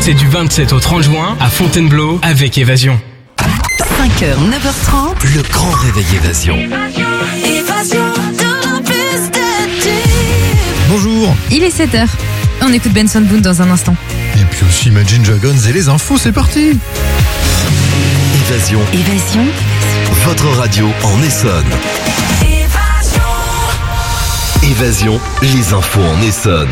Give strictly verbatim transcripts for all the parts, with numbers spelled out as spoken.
C'est du vingt-sept au trente juin à Fontainebleau avec Évasion. cinq heures, neuf heures trente. Le grand réveil Évasion. Évasion de la piste Bonjour. Il est sept heures. On écoute Benson Boone dans un instant. Et puis aussi Imagine Dragons et les infos, c'est parti. Évasion. Évasion. Votre radio en Essonne. Évasion, les infos en Essonne.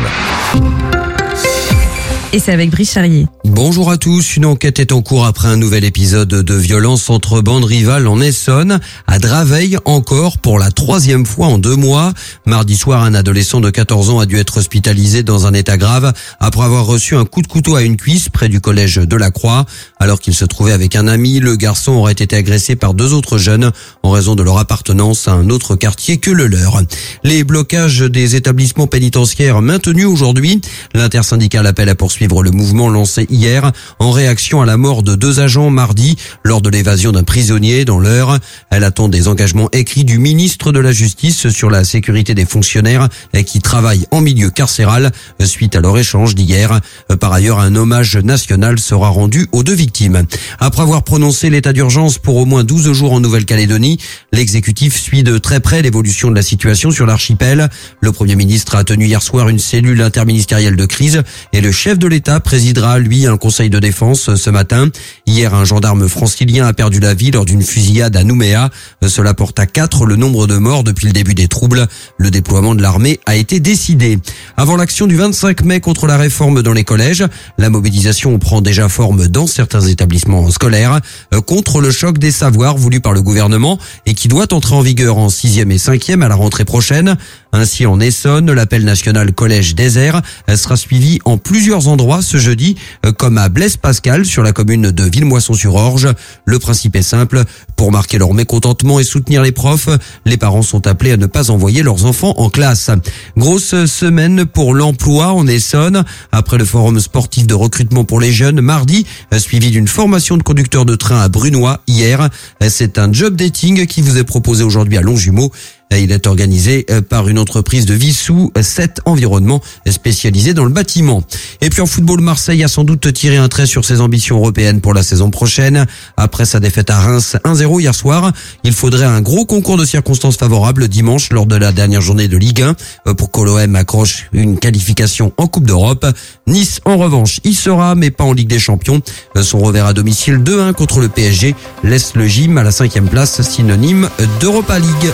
Et c'est avec Brice Charrier. Bonjour à tous. Une enquête est en cours après un nouvel épisode de violence entre bandes rivales en Essonne. À Draveil, encore pour la troisième fois en deux mois. Mardi soir, un adolescent de quatorze ans a dû être hospitalisé dans un état grave après avoir reçu un coup de couteau à une cuisse près du collège de la Croix. Alors qu'il se trouvait avec un ami, le garçon aurait été agressé par deux autres jeunes en raison de leur appartenance à un autre quartier que le leur. Les blocages des établissements pénitentiaires maintenus aujourd'hui. L'intersyndicale appelle à poursuivre le mouvement lancé hier en réaction à la mort de deux agents mardi lors de l'évasion d'un prisonnier dans l'Eure. Elle attend des engagements écrits du ministre de la Justice sur la sécurité des fonctionnaires qui travaillent en milieu carcéral suite à leur échange d'hier. Par ailleurs, un hommage national sera rendu aux deux victimes. Après avoir prononcé l'état d'urgence pour au moins douze jours en Nouvelle-Calédonie, l'exécutif suit de très près l'évolution de la situation sur l'archipel. Le Premier ministre a tenu hier soir une cellule interministérielle de crise et le chef de l'État présidera, lui, un conseil de défense ce matin. Hier, un gendarme francilien a perdu la vie lors d'une fusillade à Nouméa. Cela porte à quatre le nombre de morts depuis le début des troubles. Le déploiement de l'armée a été décidé. Avant l'action du vingt-cinq mai contre la réforme dans les collèges, la mobilisation prend déjà forme dans certains établissements scolaires contre le choc des savoirs voulu par le gouvernement et qui doit entrer en vigueur en sixième et cinquième à la rentrée prochaine. Ainsi, en Essonne, l'appel national Collège Désert sera suivi en plusieurs endroits ce jeudi, comme à Blaise-Pascal sur la commune de Villemoisson-sur-Orge. Le principe est simple, pour marquer leur mécontentement et soutenir les profs, les parents sont appelés à ne pas envoyer leurs enfants en classe. Grosse semaine pour l'emploi en Essonne, après le forum sportif de recrutement pour les jeunes mardi, suivi d'une formation de conducteur de train à Brunois hier. C'est un job dating qui vous est proposé aujourd'hui à Longjumeau. Il est organisé par une entreprise de Vissou, sept environnements spécialisés dans le bâtiment. Et puis en football, Marseille a sans doute tiré un trait sur ses ambitions européennes pour la saison prochaine. Après sa défaite à Reims un zéro hier soir, il faudrait un gros concours de circonstances favorables dimanche lors de la dernière journée de Ligue un pour que l'O M accroche une qualification en Coupe d'Europe. Nice, en revanche, y sera, mais pas en Ligue des Champions. Son revers à domicile deux un contre le P S G laisse le gym à la cinquième place, synonyme d'Europa League.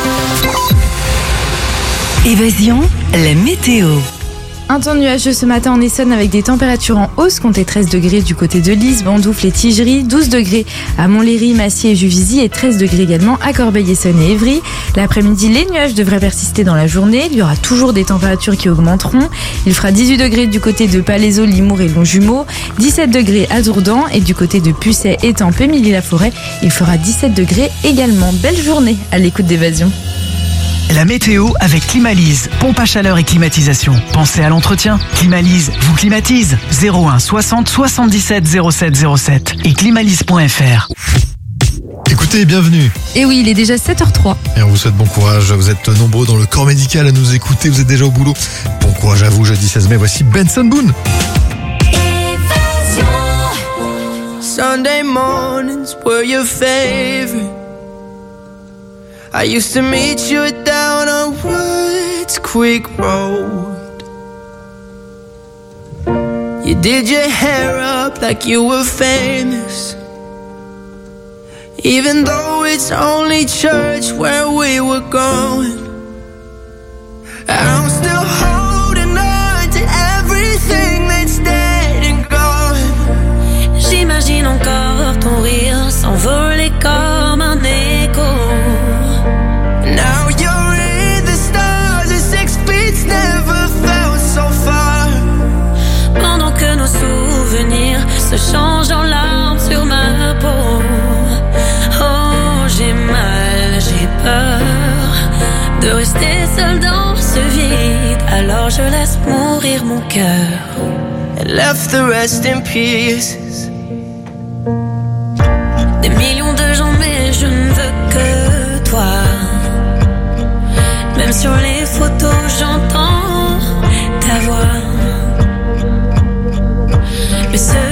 Évasion, la météo. Un temps nuageux ce matin en Essonne avec des températures en hausse, comptez treize degrés du côté de Lise, Bandoufle et Tigerie, douze degrés à Montlhéry, Massy et Juvisy et treize degrés également à Corbeil-Essonnes et Évry. L'après-midi, les nuages devraient persister dans la journée. Il y aura toujours des températures qui augmenteront. Il fera dix-huit degrés du côté de Palaiseau, Limours et Longjumeau, dix-sept degrés à Dourdan et du côté de Pucet, Étampes et Milly-la-Forêt, il fera dix-sept degrés également. Belle journée à l'écoute d'Évasion. La météo avec Climalise, pompe à chaleur et climatisation. Pensez à l'entretien. Climalise vous climatise. zéro un soixante soixante-dix-sept zéro sept zéro sept et climalise point f r. Écoutez, bienvenue. Et oui, il est déjà sept heures zéro trois. Et on vous souhaite bon courage. Vous êtes nombreux dans le corps médical à nous écouter. Vous êtes déjà au boulot. Bon courage à vous. Jeudi seize mai, voici Benson Boone. Sunday mornings were your favorite. I used to meet you down on Woods Creek Road. You did your hair up like you were famous, even though it's only church where we were going. I'm still holding on to everything that's dead and gone. J'imagine encore ton rire s'envoler comme un écho. Now you're in the stars, the six feet never felt so far. Pendant que nos souvenirs se changent en larmes sur ma peau. Oh, j'ai mal, j'ai peur de rester seule dans ce vide. Alors je laisse mourir mon cœur. And left the rest in pieces. Des millions de gens, mais je ne veux que toi. Même sur les photos, j'entends ta voix. Mais ce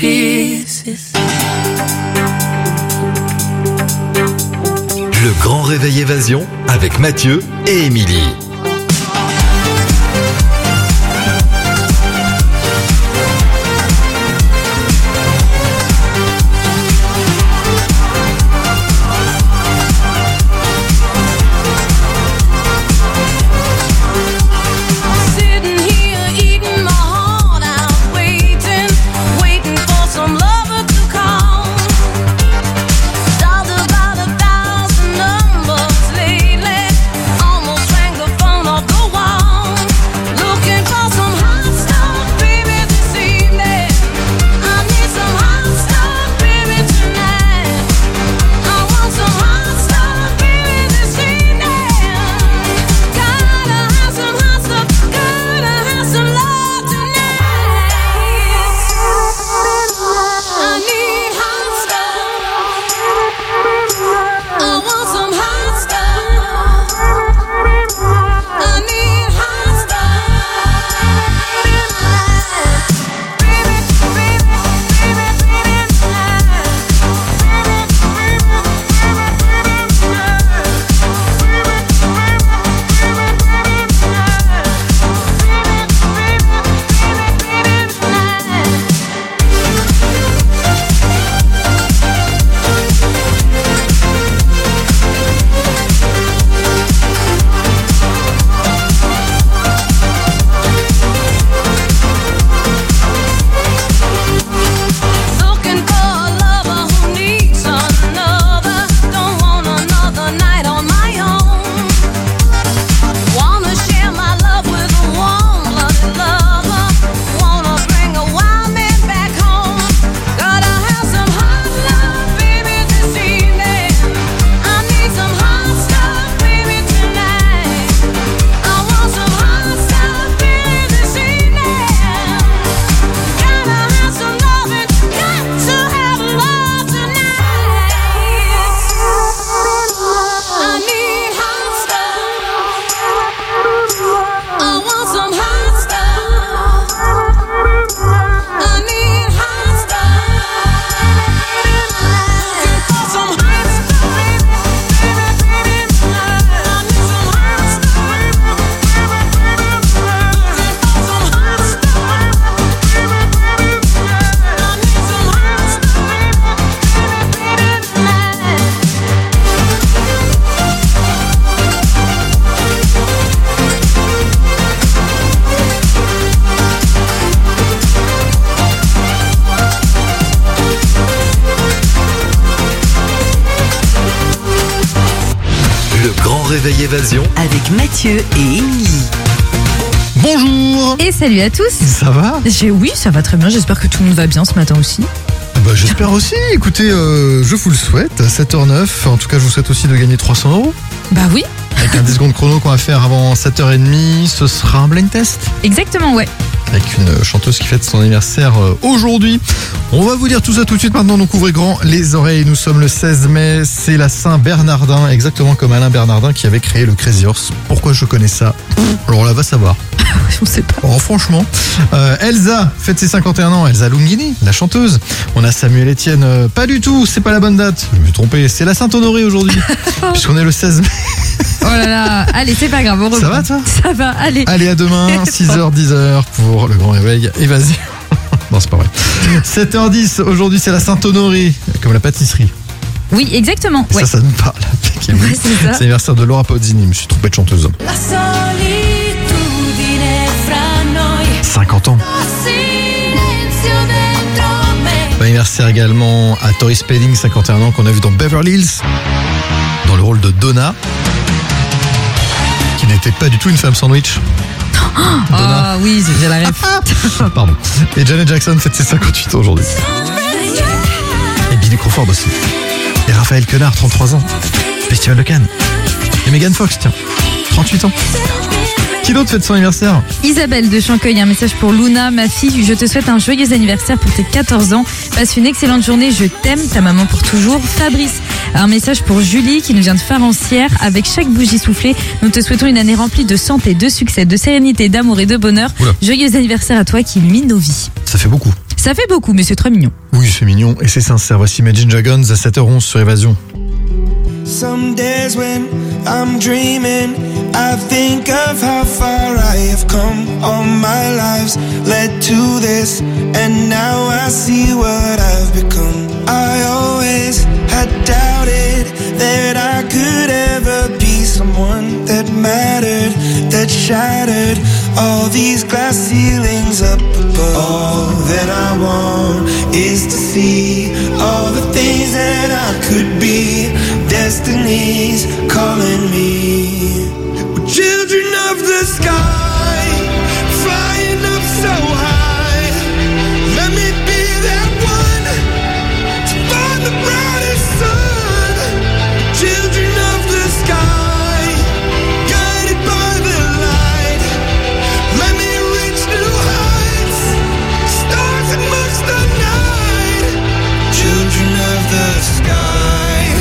pieces. Le grand réveil évasion avec Mathieu et Émilie. Réveil Évasion avec Mathieu et Émilie. Bonjour. Et salut à tous. Ça va? J'ai, oui, ça va très bien. J'espère que tout le monde va bien ce matin aussi. Bah, j'espère aussi. Écoutez, euh, je vous le souhaite. À sept heures neuf. En tout cas, je vous souhaite aussi de gagner trois cents euros. Bah oui. Avec un dix secondes chrono qu'on va faire avant sept heures trente. Ce sera un blind test. Exactement, ouais. Avec une chanteuse qui fête son anniversaire aujourd'hui. On va vous dire tout ça tout de suite maintenant, donc ouvrez grand les oreilles. Nous sommes le seize mai, c'est la Saint-Bernardin, exactement comme Alain Bernardin qui avait créé le Crazy Horse. Pourquoi je connais ça? Alors là, va savoir. Je sais pas. Oh, franchement. Euh, Elsa fête ses cinquante et un ans, Elsa Lunghini, la chanteuse. On a Samuel Etienne, euh, pas du tout, c'est pas la bonne date. Je me suis trompé, c'est la Saint-Honoré aujourd'hui, puisqu'on est le seize mai. Oh là là, allez, c'est pas grave, on reprend. Ça va toi? Ça va, allez. Allez, à demain, six heures dix pour le grand réveil Évasion. Non, c'est pas vrai. sept heures dix, aujourd'hui c'est la Saint-Honoré, comme la pâtisserie. Oui, exactement. Ça, Ouais. ça nous parle. Ouais, c'est ça. C'est l'anniversaire de Laura Pausini, je me suis trompé de chanteuse. cinquante ans. Bon anniversaire également à Tori Spelling, cinquante et un ans, qu'on a vu dans Beverly Hills, dans le rôle de Donna, qui n'était pas du tout une femme sandwich. Ah oui, j'ai la ref. Pardon. Et Janet Jackson fête ses cinquante-huit ans aujourd'hui. Et Billy Crawford aussi. Et Raphaël Quenard, trente-trois ans. Festival de Cannes. Et Megan Fox, tiens, trente-huit ans. Qui d'autre fête son anniversaire? Isabelle de Chancueil, un message pour Luna, ma fille. Je te souhaite un joyeux anniversaire pour tes quatorze ans. Passe une excellente journée, je t'aime, ta maman pour toujours. Fabrice, un message pour Julie qui nous vient de Farancière. Avec chaque bougie soufflée, nous te souhaitons une année remplie de santé, de succès, de sérénité, d'amour et de bonheur. Oula. Joyeux anniversaire à toi qui illumine nos vies. Ça fait beaucoup. Ça fait beaucoup, mais c'est très mignon. Oui, c'est mignon et c'est sincère. Voici Imagine Dragons à sept heures onze sur Évasion. Some days when I'm dreaming, I think of how far I have come. All my lives led to this, and now I see what I've become. I always had doubted that I could ever be someone that mattered, that shattered all these glass ceilings up above. All that I want is to see all the things that I could be. Destiny's calling me. We're children of the sky, flying up so high. Let me be that one to find the brightest sun. Children of the sky, guided by the light. Let me reach new heights, stars amongst the night. Children of the sky.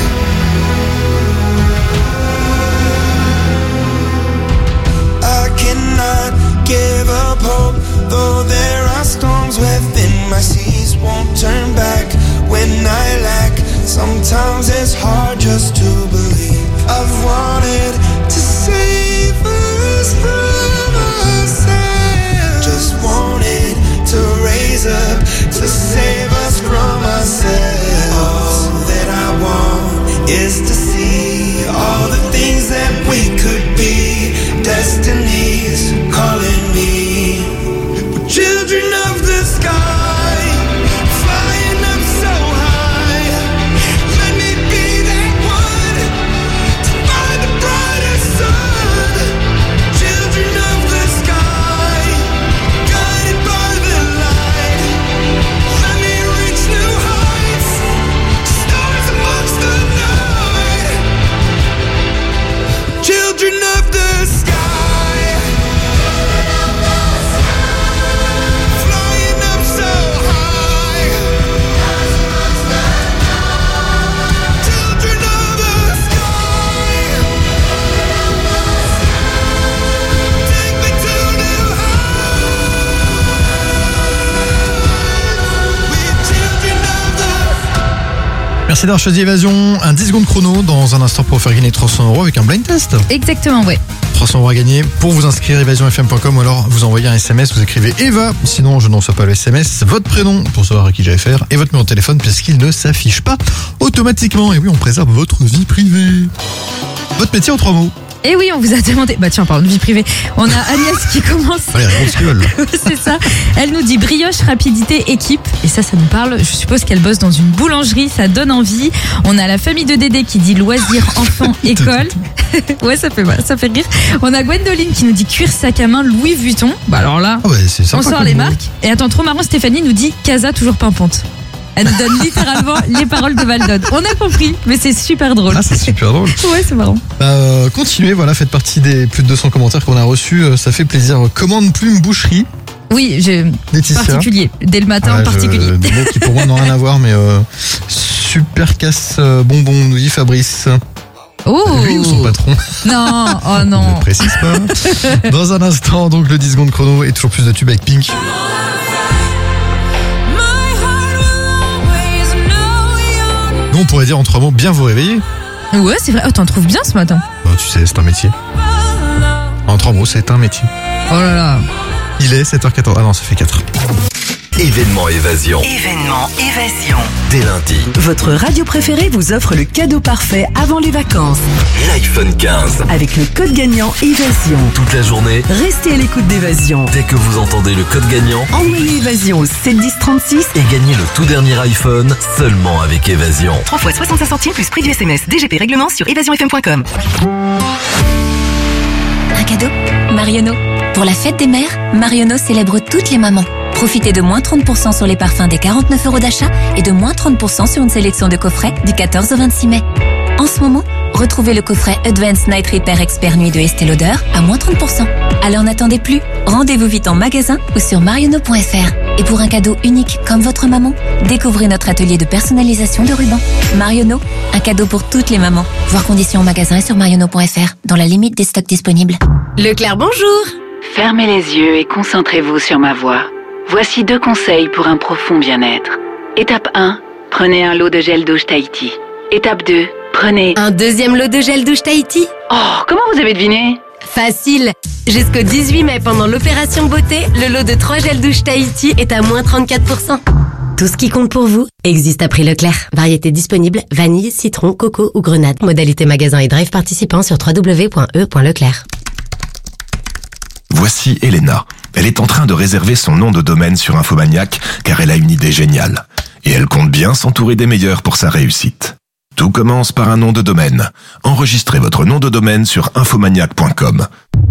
Give up hope, though there are storms within my seas. Won't turn back when I lack. Sometimes it's hard just to believe. I've wanted to save us from ourselves. Just wanted to raise up to save us from ourselves. All that I want is to see all the things that we could be. Destiny's calling me. We're children of the sky, flying up so high. Let me be that one to find the brightest sun. Children of the sky, guided by the light. Let me reach new heights, stars amongst the night. Children of the sky. Merci d'avoir choisi Évasion. Un dix secondes chrono dans un instant pour faire gagner trois cents euros avec un blind test. Exactement, ouais. trois cents euros à gagner. Pour vous inscrire, évasion f m point com ou alors vous envoyez un S M S, vous écrivez Eva. Sinon, je n'en reçois pas le S M S. Votre prénom pour savoir à qui j'allais faire et votre numéro de téléphone puisqu'il ne s'affiche pas automatiquement. Et oui, on préserve votre vie privée. Votre métier en trois mots. Et oui, on vous a demandé... Bah tiens, parle de vie privée. On a Agnès qui commence. Allez, réponds ce qu'ils veulent. C'est ça. Elle nous dit brioche, rapidité, équipe. Et ça, ça nous parle. Je suppose qu'elle bosse dans une boulangerie. Ça donne envie. On a la famille de Dédé qui dit loisirs, enfants, école. Ouais, ça fait, ça fait rire. On a Gwendoline qui nous dit cuir, sac à main, Louis Vuitton. Bah alors là, oh ouais, c'est sympa, on sort les marques. Et attends, trop marrant, Stéphanie nous dit Casa, toujours pimpante. Elle nous donne littéralement les paroles de Valdon. On a compris, mais c'est super drôle. Ah, c'est super drôle. Ouais, c'est marrant. Bah, euh, continuez, voilà, faites partie des plus de deux cents commentaires qu'on a reçus. Euh, ça fait plaisir. Commande plume boucherie. Oui, j'ai Laetitia. particulier. Dès le matin, Ouais, en particulier. Je, des mots qui pour moi n'ont rien à voir, mais euh, super casse euh, bonbon, nous dit Fabrice. Oh. Lui ou son patron? Non, oh non. Ne précise pas. Dans un instant, donc le dix secondes chrono et toujours plus de tubes avec Pink. Nous, on pourrait dire en trois mots, bien vous réveiller. Ouais, c'est vrai. Oh, t'en trouves bien ce matin. Bah, tu sais, c'est un métier. En trois mots, c'est un métier. Oh là là. Il est sept heures quatorze. Ah non, ça fait quatre. Événement Évasion. Événement Évasion. Dès lundi, Votre radio préférée vous offre le cadeau parfait avant les vacances. l'iPhone quinze. Avec le code gagnant Évasion. Toute la journée, Restez à l'écoute d'Évasion. dès que vous entendez le code gagnant, Envoyez Évasion au sept dix trente-six. et gagnez le tout dernier iPhone seulement avec Évasion. trois fois soixante-cinq centimes plus prix du S M S. D G P règlement sur évasion f m point com. Un cadeau Marionneau. Pour la fête des mères, Marionneau célèbre toutes les mamans. Profitez de moins trente pour cent sur les parfums des quarante-neuf euros d'achat et de moins trente pour cent sur une sélection de coffrets du quatorze au vingt-six mai. En ce moment, retrouvez le coffret Advanced Night Repair Expert Nuit de Estée Lauder à moins trente pour cent. Alors n'attendez plus, rendez-vous vite en magasin ou sur marionneau point f r. Et pour un cadeau unique comme votre maman, découvrez notre atelier de personnalisation de rubans. Marionneau, un cadeau pour toutes les mamans. Voir conditions en magasin et sur marionneau point f r, dans la limite des stocks disponibles. Leclerc, bonjour. Fermez les yeux et concentrez-vous sur ma voix. Voici deux conseils pour un profond bien-être. Étape un, prenez un lot de gel douche Tahiti. Étape deux, prenez... Un deuxième lot de gel douche Tahiti? Oh, comment vous avez deviné? Facile. Jusqu'au dix-huit mai, pendant l'opération beauté, le lot de trois gels douche Tahiti est à moins trente-quatre pour cent. Tout ce qui compte pour vous existe à prix Leclerc. Variété disponible, vanille, citron, coco ou grenade. Modalité magasin et drive participant sur w w w point e point leclerc. Voici Elena. Elle est en train de réserver son nom de domaine sur Infomaniac car elle a une idée géniale. Et elle compte bien s'entourer des meilleurs pour sa réussite. Tout commence par un nom de domaine. Enregistrez votre nom de domaine sur infomaniac point com.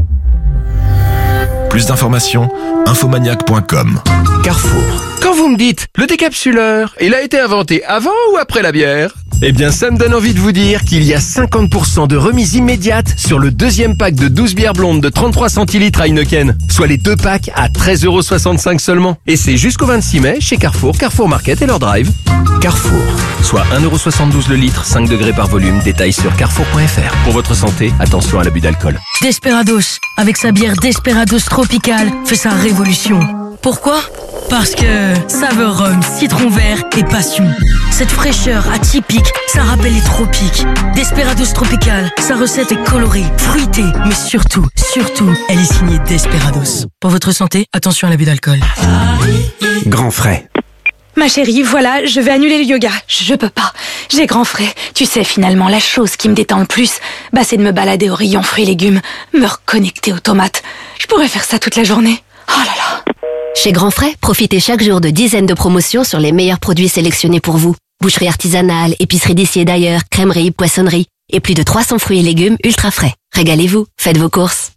Plus d'informations, infomaniac point com. Carrefour. Quand vous me dites, le décapsuleur, il a été inventé avant ou après la bière? Eh bien, ça me donne envie de vous dire qu'il y a cinquante pour cent de remise immédiate sur le deuxième pack de douze bières blondes de trente-trois centilitres à Heineken, soit les deux packs à treize euros soixante-cinq seulement. Et c'est jusqu'au vingt-six mai chez Carrefour, Carrefour Market et leur drive. Carrefour, soit un euro soixante-douze le litre, cinq degrés par volume, détail sur carrefour point f r. Pour votre santé, attention à l'abus d'alcool. Desperados, avec sa bière Desperados Tropical, fait sa révolution. Pourquoi ? Parce que saveur rhum, citron vert et passion. Cette fraîcheur atypique, ça rappelle les tropiques. Desperados Tropical, sa recette est colorée, fruitée, mais surtout, surtout, elle est signée Desperados. Pour votre santé, attention à l'abus d'alcool. Grand frais. Ma chérie, voilà, je vais annuler le yoga. Je peux pas. J'ai grand frais. Tu sais, finalement, la chose qui me détend le plus, bah, c'est de me balader au rayon fruits et légumes, me reconnecter aux tomates. Je pourrais faire ça toute la journée. Oh là là. Chez Grand Frais, profitez chaque jour de dizaines de promotions sur les meilleurs produits sélectionnés pour vous. Boucherie artisanale, épicerie d'ici et d'ailleurs, crèmerie, poissonnerie et plus de trois cents fruits et légumes ultra frais. Régalez-vous, faites vos courses.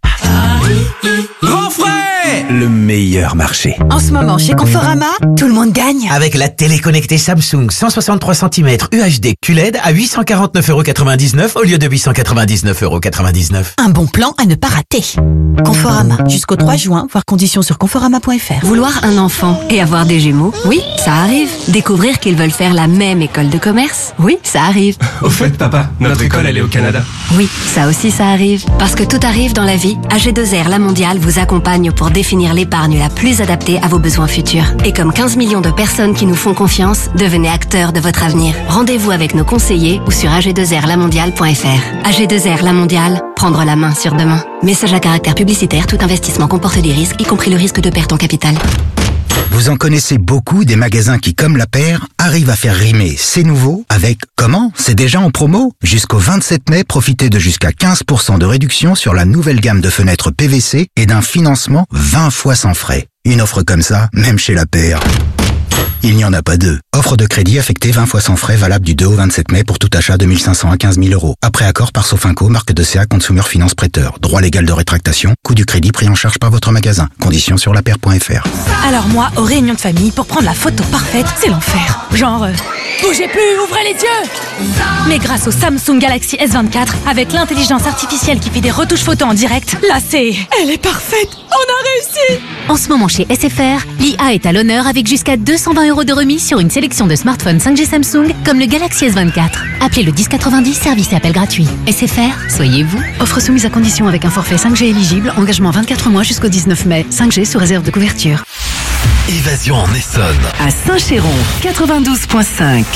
Grand Frais, le meilleur marché. En ce moment, chez Conforama, tout le monde gagne. Avec la télé connectée Samsung cent soixante-trois centimètres U H D Q L E D à huit cent quarante-neuf euros quatre-vingt-dix-neuf au lieu de huit cent quatre-vingt-dix-neuf euros quatre-vingt-dix-neuf. Un bon plan à ne pas rater. Conforama, jusqu'au trois juin, voir conditions sur conforama point f r. Vouloir un enfant et avoir des jumeaux, oui, ça arrive. Découvrir qu'ils veulent faire la même école de commerce, oui, ça arrive. Au fait, papa, notre école, elle est au Canada. Oui, ça aussi, ça arrive. Parce que tout arrive dans la vie, A G deux R La Mondiale vous accompagne pour définir l'épargne la plus adaptée à vos besoins futurs. Et comme quinze millions de personnes qui nous font confiance, devenez acteurs de votre avenir. Rendez-vous avec nos conseillers ou sur a g deux r la mondiale point f r. A G deux R La Mondiale, prendre la main sur demain. Message à caractère publicitaire, tout investissement comporte des risques, y compris le risque de perte en capital. Vous en connaissez beaucoup des magasins qui, comme la paire, arrivent à faire rimer c'est nouveau avec comment? C'est déjà en promo? Jusqu'au vingt-sept mai, profitez de jusqu'à quinze pour cent de réduction sur la nouvelle gamme de fenêtres P V C et d'un financement vingt fois sans frais. Une offre comme ça, même chez la paire, il n'y en a pas deux. Offre de crédit affectée vingt fois sans frais valable du deux au vingt-sept mai pour tout achat de mille cinq cents à quinze mille euros. Après accord par Sofinco, marque de C A Consumer Finance Prêteur. Droit légal de rétractation. Coût du crédit pris en charge par votre magasin. Conditions sur la paire point f r. Alors moi, aux réunions de famille, pour prendre la photo parfaite, c'est l'enfer. Genre, euh, bougez plus, ouvrez les yeux. Mais grâce au Samsung Galaxy S vingt-quatre, avec l'intelligence artificielle qui fait des retouches photos en direct, là c'est... Elle est parfaite. On a réussi. En ce moment chez S F R, l'I A est à l'honneur avec jusqu'à deux cent vingt euros de remise sur une sélection de smartphones cinq G Samsung comme le Galaxy S vingt-quatre. Appelez le dix quatre-vingt-dix, service et appel gratuit. S F R, soyez vous. Offre soumise à condition avec un forfait cinq G éligible, engagement vingt-quatre mois jusqu'au dix-neuf mai. cinq G sous réserve de couverture. Évasion en Essonne. À Saint-Chéron, quatre-vingt-douze virgule cinq.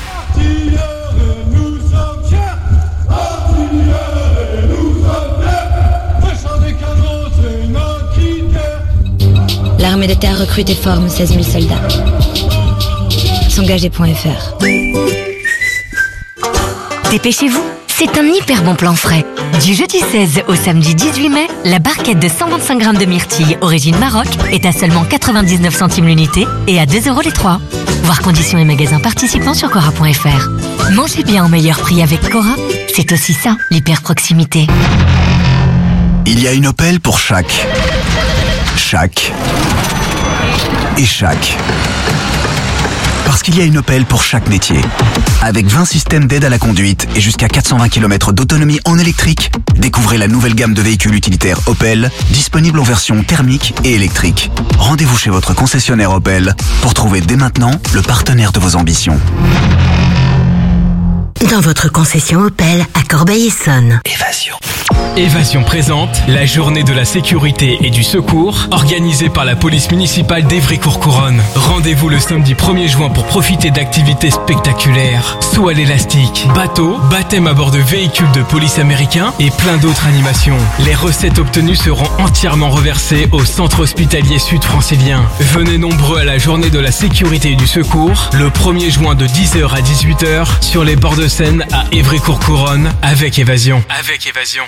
L'armée de terre recrute et forme seize mille soldats. S'engager point f r. Dépêchez-vous, c'est un hyper bon plan frais. Du jeudi seize au samedi dix-huit mai, la barquette de cent vingt-cinq grammes de myrtille origine Maroc est à seulement quatre-vingt-dix-neuf centimes l'unité et à deux euros les trois. Voir conditions et magasins participants sur cora point f r. Mangez bien au meilleur prix avec Cora, c'est aussi ça, l'hyper proximité. Il y a une Opel pour chaque. Chaque. Et chaque. Parce qu'il y a une Opel pour chaque métier. Avec vingt systèmes d'aide à la conduite et jusqu'à quatre cent vingt kilomètres d'autonomie en électrique, découvrez la nouvelle gamme de véhicules utilitaires Opel, disponible en version thermique et électrique. Rendez-vous chez votre concessionnaire Opel pour trouver dès maintenant le partenaire de vos ambitions. Dans votre concession Opel à Corbeil-Essonnes. Évasion. Évasion présente la journée de la sécurité et du secours organisée par la police municipale d'Évry-Courcouronnes. Rendez-vous le samedi premier juin pour profiter d'activités spectaculaires. Saut à l'élastique, bateau, baptême à bord de véhicules de police américains et plein d'autres animations. Les recettes obtenues seront entièrement reversées au centre hospitalier sud-francilien. Venez nombreux à la journée de la sécurité et du secours le premier juin de dix heures à dix-huit heures sur les bords de Seine à Évry-Courcouronnes avec Évasion. Avec Évasion.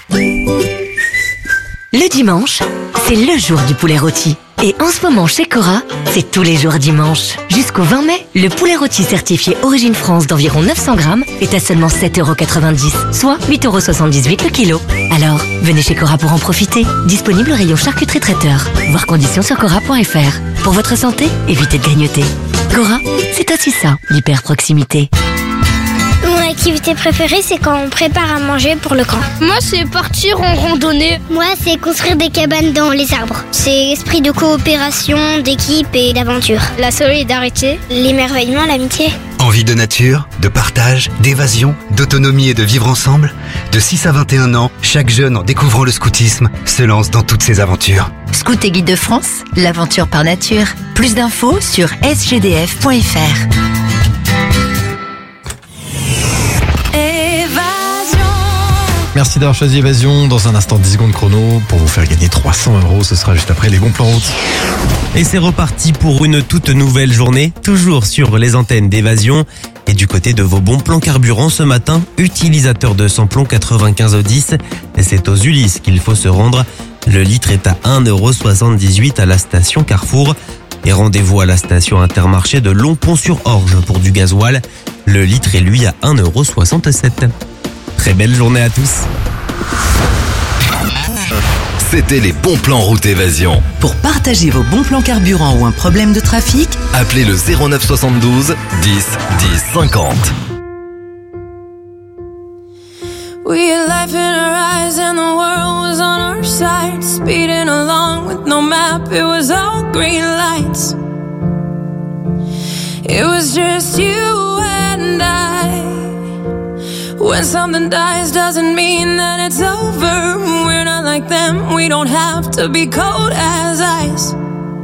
Le dimanche, c'est le jour du poulet rôti. Et en ce moment chez Cora, c'est tous les jours dimanche. Jusqu'au vingt mai, le poulet rôti certifié Origine France d'environ neuf cents grammes est à seulement sept euros quatre-vingt-dix, soit huit euros soixante-dix-huit le kilo. Alors, venez chez Cora pour en profiter. Disponible au rayon charcuterie traiteur. Voir conditions sur cora point f r. Pour votre santé, évitez de grignoter. Cora, c'est aussi ça, l'hyper proximité. Mon activité préférée, c'est quand on prépare à manger pour le camp. Moi, c'est partir en randonnée. Moi, c'est construire des cabanes dans les arbres. C'est esprit de coopération, d'équipe et d'aventure. La solidarité, l'émerveillement, l'amitié. Envie de nature, de partage, d'évasion, d'autonomie et de vivre ensemble. De six à vingt et un ans, chaque jeune en découvrant le scoutisme se lance dans toutes ses aventures. Scout et Guide de France, l'aventure par nature. Plus d'infos sur s g d f point f r. Merci d'avoir choisi Évasion. Dans un instant, dix secondes chrono pour vous faire gagner trois cents euros. Ce sera juste après les bons plans route. Et c'est reparti pour une toute nouvelle journée, toujours sur les antennes d'Évasion. Et du côté de vos bons plans carburant ce matin, utilisateur de samplon quatre-vingt-quinze dix, c'est aux Ulysses qu'il faut se rendre. Le litre est à un euro soixante-dix-huit à la station Carrefour. Et rendez-vous à la station Intermarché de Longpont-sur-Orge pour du gasoil. Le litre est lui à un euro soixante-sept. Très belle journée à tous. C'était les bons plans route Évasion. Pour partager vos bons plans carburant ou un problème de trafic, appelez le zéro neuf soixante-douze dix dix cinquante. We had life in our eyes and the world was on our side. Speeding along with no map, it was all green lights. It was just you and I. When something dies doesn't mean that it's over. We're not like them, we don't have to be cold as ice.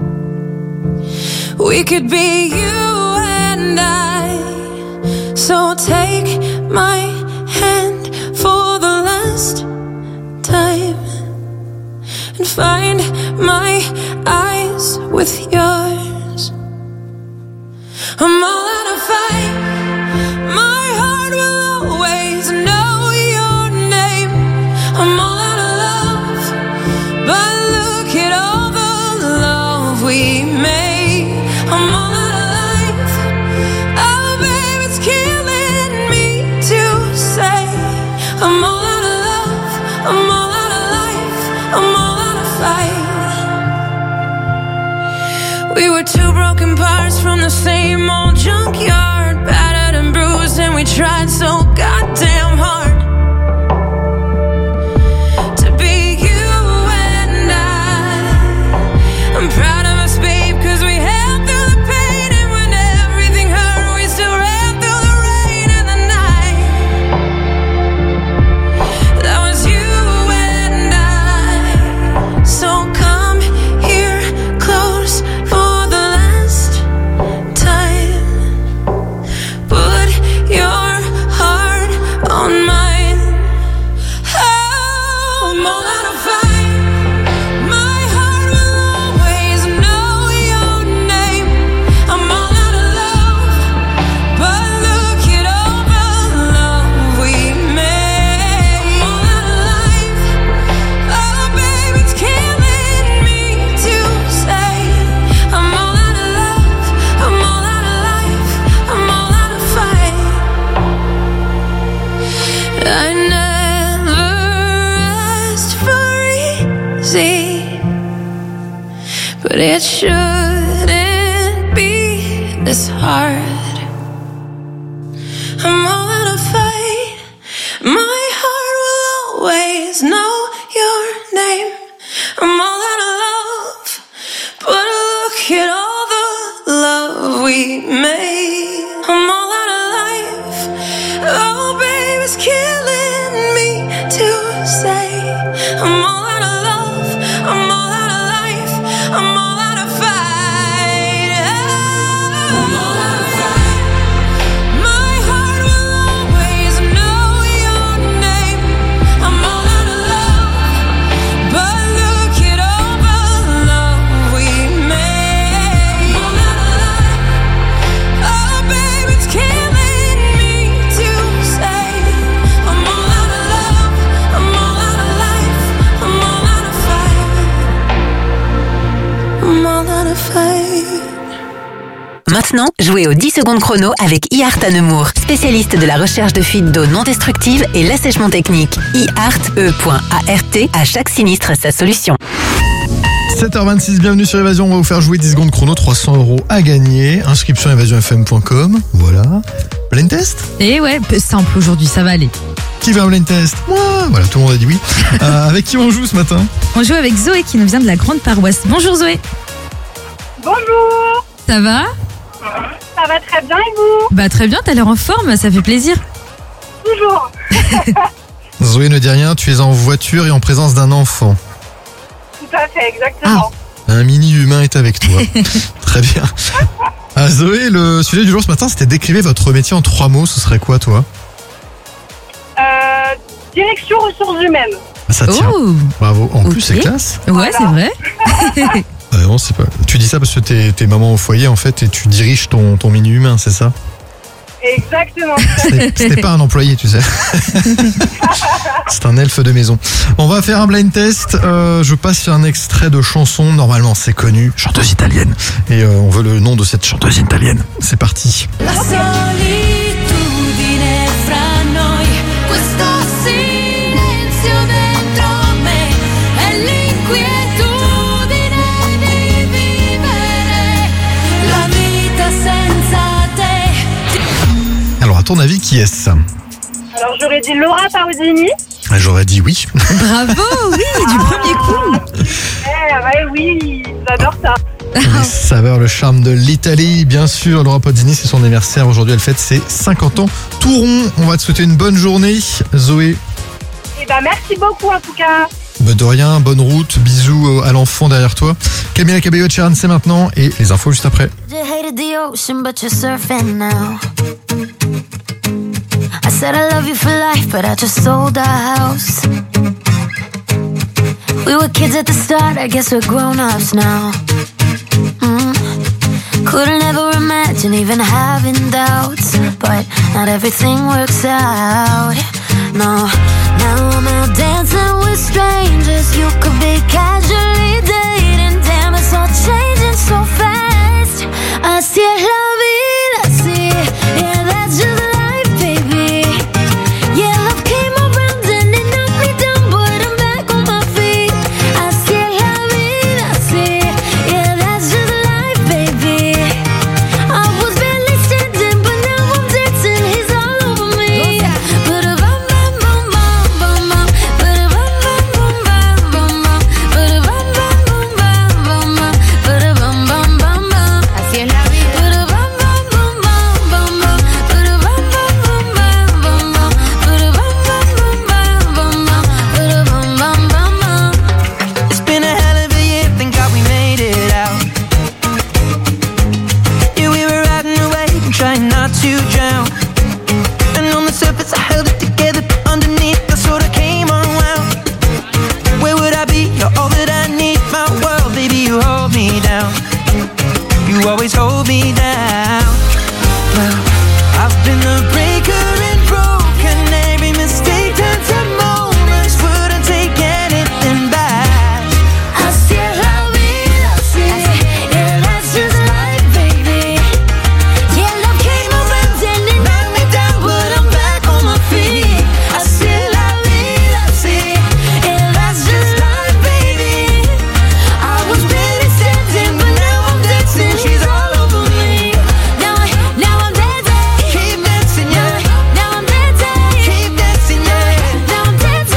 We could be you and I. So take my hand for the last time and find my eyes with yours. I'm all out of fight. My heart will always know your name. I'm all out of love, but look at all the love we made. I'm all out of life. Oh, babe, it's killing me to say. I'm all out of love. I'm all out of life. I'm all out of fight. We were two broken parts from the same old junkyard, battered and bruised, and we tried so goddamn hard to be you and I. I'm proud of us, babe, cause we held through the pain, and when everything hurt, we still ran through the rain and the night. That was you and I. So come here close for the last time. Put your heart on mine. Oh, I'm all out of fight. My heart will always know your name. I'm all out of love, but look at all the love we made. I'm all out of life. Oh, baby, it's killing me to say. I'm all out of love. I'm all out of life. I'm all out of fight. I never asked for easy, but it shouldn't be this hard. I'm all out of fight. My heart will always know your name. I'm all out of love, but look at all the love we made. I'm all out of life. Oh, baby, it's killing me Maintenant, jouez aux dix secondes chrono avec iArt à Nemours, spécialiste de la recherche de fuites d'eau non destructives et l'assèchement technique. iArt, E.art, à chaque sinistre sa solution. sept heures vingt-six, bienvenue sur Évasion, on va vous faire jouer dix secondes chrono, trois cents euros à gagner. Inscription évasion f m point com, voilà. Blind test ? Et ouais, simple aujourd'hui, ça va aller. Qui veut un blind test ? Moi, voilà, tout le monde a dit oui. euh, avec qui on joue ce matin ? On joue avec Zoé qui nous vient de la Grande Paroisse. Bonjour Zoé. Bonjour. Ça va ? Ça va très bien et vous ? Bah très bien, t'as l'air en forme, ça fait plaisir. Toujours. Zoé ne dit rien, tu es en voiture et en présence d'un enfant. Tout à fait, exactement. Ah, un mini-humain est avec toi. Très bien. Ah, Zoé, le sujet du jour ce matin, c'était d'écrivez votre métier en trois mots. Ce serait quoi, toi ? Euh, direction ressources humaines. Ah, ça tient. Oh. Bravo. En Okay. plus, c'est classe. Ouais, Voilà. c'est vrai. Euh, non, c'est pas... Tu dis ça parce que t'es, t'es maman au foyer, en fait, et tu diriges ton, ton mini-humain, c'est ça ? Exactement. C'est, c'était pas un employé, tu sais. C'est un elfe de maison. On va faire un blind test. Euh, je passe un extrait de chanson. Normalement, c'est connu. Chanteuse italienne. Et euh, on veut le nom de cette chanteuse italienne. C'est parti. La solitudine fra noi, questo silenzio dentro me, è l'inquietudine di vivere la vita senza te. Alors, à ton avis, qui est-ce ? Alors j'aurais dit Laura Pausini. Ah, j'aurais dit oui. Bravo, oui, du premier coup. Eh ouais, oui, j'adore ça. Les saveurs, le charme de l'Italie, bien sûr. Laura Pausini, c'est son anniversaire. Aujourd'hui, elle fête ses cinquante ans. Tout rond, on va te souhaiter une bonne journée, Zoé. Et bah merci beaucoup en tout cas. Bah, de rien, bonne route, bisous à l'enfant derrière toi. Camila Cabello de Sharon, c'est maintenant. Et les infos juste après. You hated the ocean, but you're surfing now. I said I love you for life, but I just sold our house. We were kids at the start, I guess we're grown-ups now. Mm. Couldn't ever imagine even having doubts, but not everything works out. No, now I'm out dancing with strangers. You could be casually dating. Damn, it's all changing so fast. Así es la vida, así. Yeah, that's just life, baby. Yeah, love came around and it knocked me down, but I'm back on my feet. Así es la vida, así. Yeah, that's just life, baby. I was barely standing, but now I'm dancing. He's all over me. But a bum bum bum bum bum, but a bum bum bum bum bum, but a bum bum bum bum bum, but a bum bum bum bum. Así es la vida. But a bum bum bum bum bum, but a bum bum bum bum bum, but a bum bum bum bum bum, but a bum bum bum bum. It's been a hell of a year, thank God we made it out. Yeah, we were riding away and trying not to drown. And on the surface I held it together, but underneath I sort of came unwound. Where would I be? You're all that I need, my world, baby, you hold me down. You always hold me down. Well, I've been the breaker and broken. Every mistake turned to moments. Wouldn't take anything back. Así es la vida, así. Yeah, that's just life, baby. Yeah, love came around and it knocked me down, but I'm back on my feet. Así es la vida, así. Yeah, that's just life, baby. I was barely standing, but now I'm dancing. She's all over me. Now I, now I'm dancing. Keep dancing, yeah. Now I'm dancing. Keep dancing, yeah. Now I'm dancing.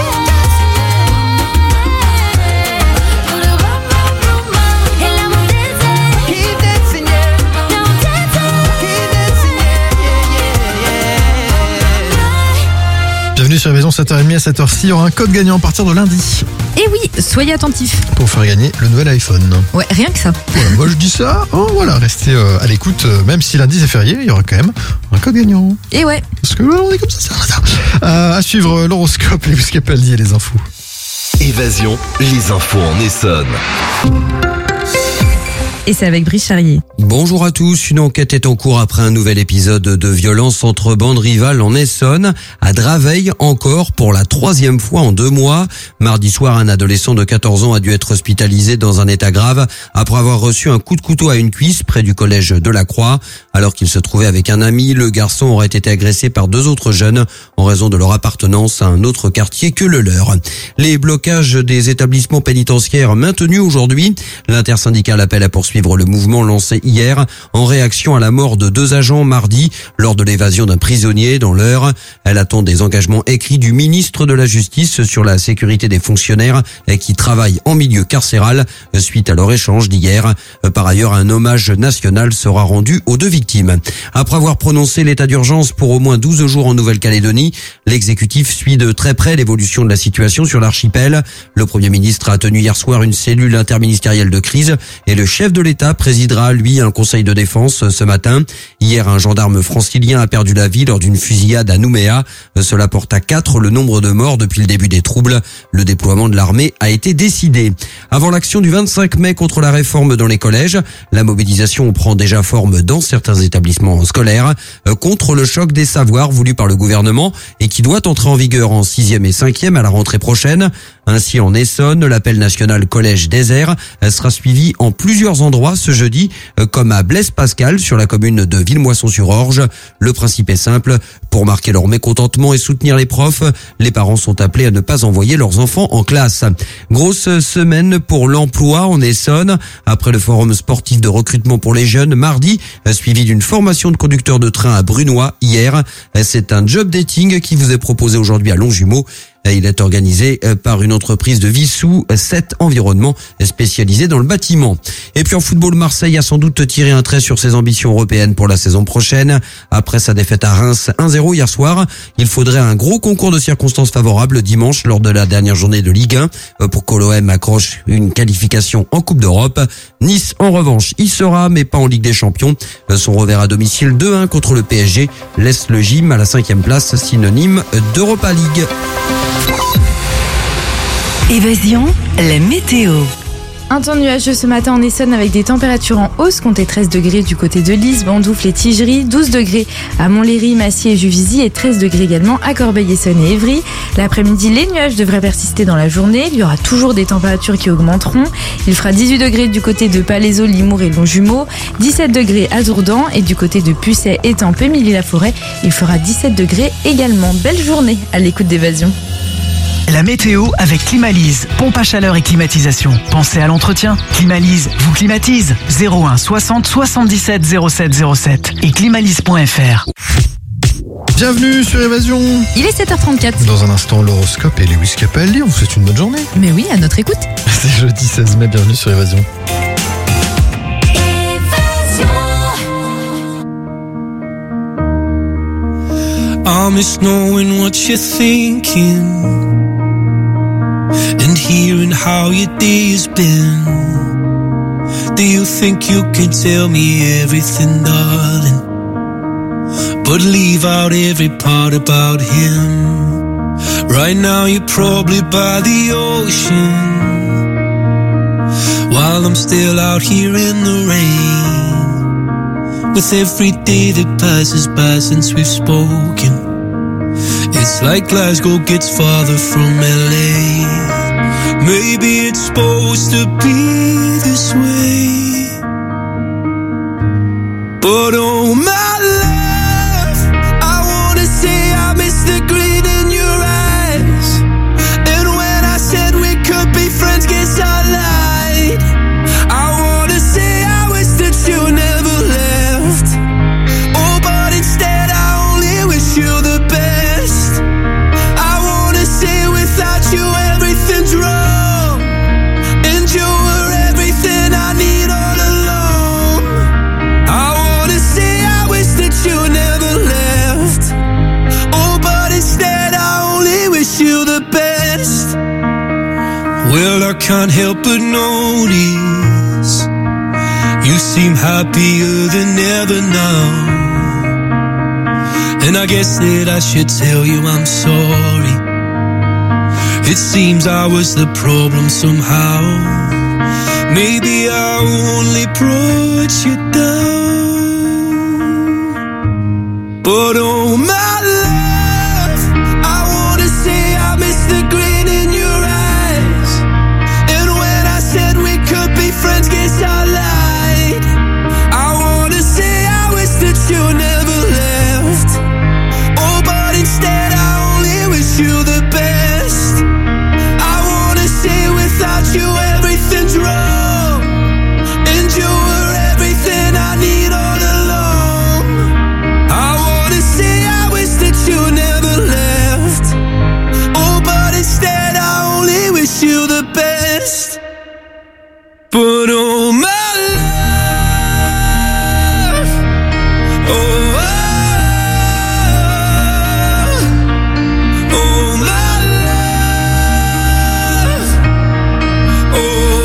Put a bum bum bum bum, and now I'm dancing. Keep dancing, yeah. Now I'm dancing. Keep dancing, yeah, yeah, yeah. Bienvenue sur Évasion, sept heures trente à sept heures six. Il y aura un code gagnant à partir de lundi Et oui, soyez attentifs. pour faire gagner le nouvel iPhone. Ouais, rien que ça. Voilà, moi je dis ça. Oh, voilà, restez euh, à l'écoute. euh, Même si lundi c'est férié, il y aura quand même un code gagnant. Et ouais. Parce que là, on est comme ça, c'est rien. Euh, à suivre euh, l'horoscope, les Buscapaldi et les infos. Évasion, les infos en Essonne. et c'est avec Brice Charrier. Bonjour à tous, une enquête est en cours après un nouvel épisode de violence entre bandes rivales en Essonne. À Draveil, encore pour la troisième fois en deux mois. Mardi soir, un adolescent de quatorze ans a dû être hospitalisé dans un état grave après avoir reçu un coup de couteau à une cuisse près du collège de la Croix. Alors qu'il se trouvait avec un ami, le garçon aurait été agressé par deux autres jeunes en raison de leur appartenance à un autre quartier que le leur. Les blocages des établissements pénitentiaires maintenus aujourd'hui. L'intersyndicale appelle à poursuivre le mouvement lancé hier en réaction à la mort de deux agents mardi lors de l'évasion d'un prisonnier dans l'Eure. Elle attend des engagements écrits du ministre de la Justice sur la sécurité des fonctionnaires qui travaillent en milieu carcéral suite à leur échange d'hier. Par ailleurs, un hommage national sera rendu aux deux victimes. Après avoir prononcé l'état d'urgence pour au moins douze jours en Nouvelle-Calédonie, l'exécutif suit de très près l'évolution de la situation sur l'archipel. Le Premier ministre a tenu hier soir une cellule interministérielle de crise et le chef de l'État présidera, lui, un conseil de défense ce matin. Hier, un gendarme francilien a perdu la vie lors d'une fusillade à Nouméa. Cela porte à quatre le nombre de morts depuis le début des troubles. Le déploiement de l'armée a été décidé. Avant l'action du vingt-cinq mai contre la réforme dans les collèges, la mobilisation prend déjà forme dans certains établissements scolaires contre le choc des savoirs voulu par le gouvernement et qui doit entrer en vigueur en sixième et cinquième à la rentrée prochaine. Ainsi, en Essonne, l'appel national Collège Désert sera suivi en plusieurs endroits ce jeudi, comme à Blaise-Pascal sur la commune de Villemoisson-sur-Orge. Le principe est simple. Pour marquer leur mécontentement et soutenir les profs, les parents sont appelés à ne pas envoyer leurs enfants en classe. Grosse semaine pour l'emploi en Essonne. Après le forum sportif de recrutement pour les jeunes, mardi, suivi d'une formation de conducteur de train à Brunois hier. C'est un job dating qui vous est proposé aujourd'hui à Longjumeau. Il est organisé par une entreprise de Vissou, sept environnements spécialisés dans le bâtiment. Et puis en football, Marseille a sans doute tiré un trait sur ses ambitions européennes pour la saison prochaine. Après sa défaite à Reims un zéro hier soir, il faudrait un gros concours de circonstances favorables dimanche lors de la dernière journée de Ligue un pour que l'O M accroche une qualification en Coupe d'Europe. Nice, en revanche, y sera, mais pas en Ligue des Champions. Son revers à domicile deux un contre le P S G laisse le gym à la cinquième place, synonyme d'Europa League. Évasion, la météo. Un temps nuageux ce matin en Essonne avec des températures en hausse, comptez treize degrés du côté de Lise, Bandoufle et Tigerie, douze degrés à Montlhéry, Massy et Juvisy et treize degrés également à Corbeil-Essonnes et Évry. L'après-midi, les nuages devraient persister dans la journée. Il y aura toujours des températures qui augmenteront. Il fera dix-huit degrés du côté de Palaiseau, Limours et Longjumeau, dix-sept degrés à Dourdan et du côté de Pucet, Étampes et Milly-la-Forêt, il fera dix-sept degrés également. Belle journée à l'écoute d'Évasion. La météo avec Climalise, pompe à chaleur et climatisation. Pensez à l'entretien. Climalise vous climatise. zéro un soixante soixante-dix-sept zéro sept zéro sept et climalise point f r. Bienvenue sur Évasion. Il est sept heures trente-quatre. Dans un instant, l'horoscope et Lewis Capaldi. On vous souhaite une bonne journée. Mais oui, à notre écoute. C'est jeudi seize mai, bienvenue sur Évasion. I miss knowing what you're thinking and hearing how your day has been. Do you think you can tell me everything, darling, but leave out every part about him? Right now you're probably by the ocean, while I'm still out here in the rain. With every day that passes by since we've spoken, it's like Glasgow gets farther from L A. Maybe it's supposed to be this way, but oh my love, I wanna say I miss the grin in your eyes. And when I said we could be friends, guess I lied. I wanna say I wish that you never left. Oh, but instead I only wish you the best. I wanna say without you everything's wrong, and you were everything I need all along. I wanna say I wish that you never left. Oh, but instead I only wish you the best. Well, I can't help but notice you seem happier than ever now, and I guess that I should tell you I'm sorry. It seems I was the problem somehow, Maybe I only brought you down, but oh my love, I wanna say I miss the grin in your eyes. And when I said we could be friends, guess I lied. I wanna say I wish that you never left. Oh, but instead I only wish you the best. I wanna say without you everything's wrong, and you were everything I need all along. I wanna say I wish that you never left. Oh, but instead I only wish you the best. But oh my love, oh, oh, oh my love, oh,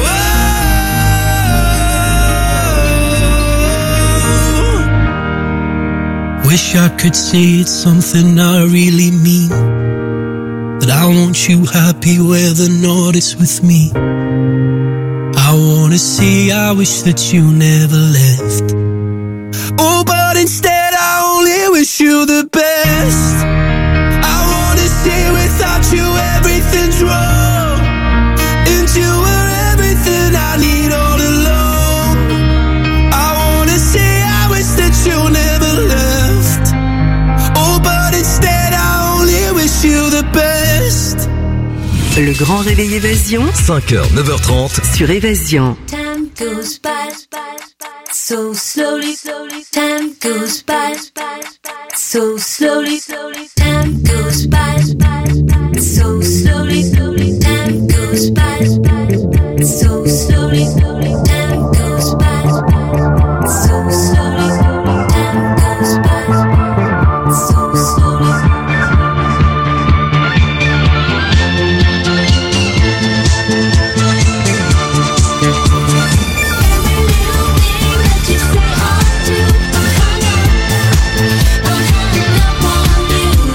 oh. Wish I could say it's something I really mean, that I want you happy whether or not it's with me. I wanna say I wish that you never left. Oh, but instead I only wish you the best. I wanna say without you everything's wrong, and you were everything I need all along. I wanna say I wish that you never left. Oh, but instead I only wish you the best. Le grand réveil Évasion. cinq heures, neuf heures trente. Sur Évasion. Time goes by so slowly. Time goes by so slowly. Time goes by so slowly. Time goes by so slowly. Time goes by so slowly. Time goes by so slowly. You say I do, I'm hung up, I'm hung up on you.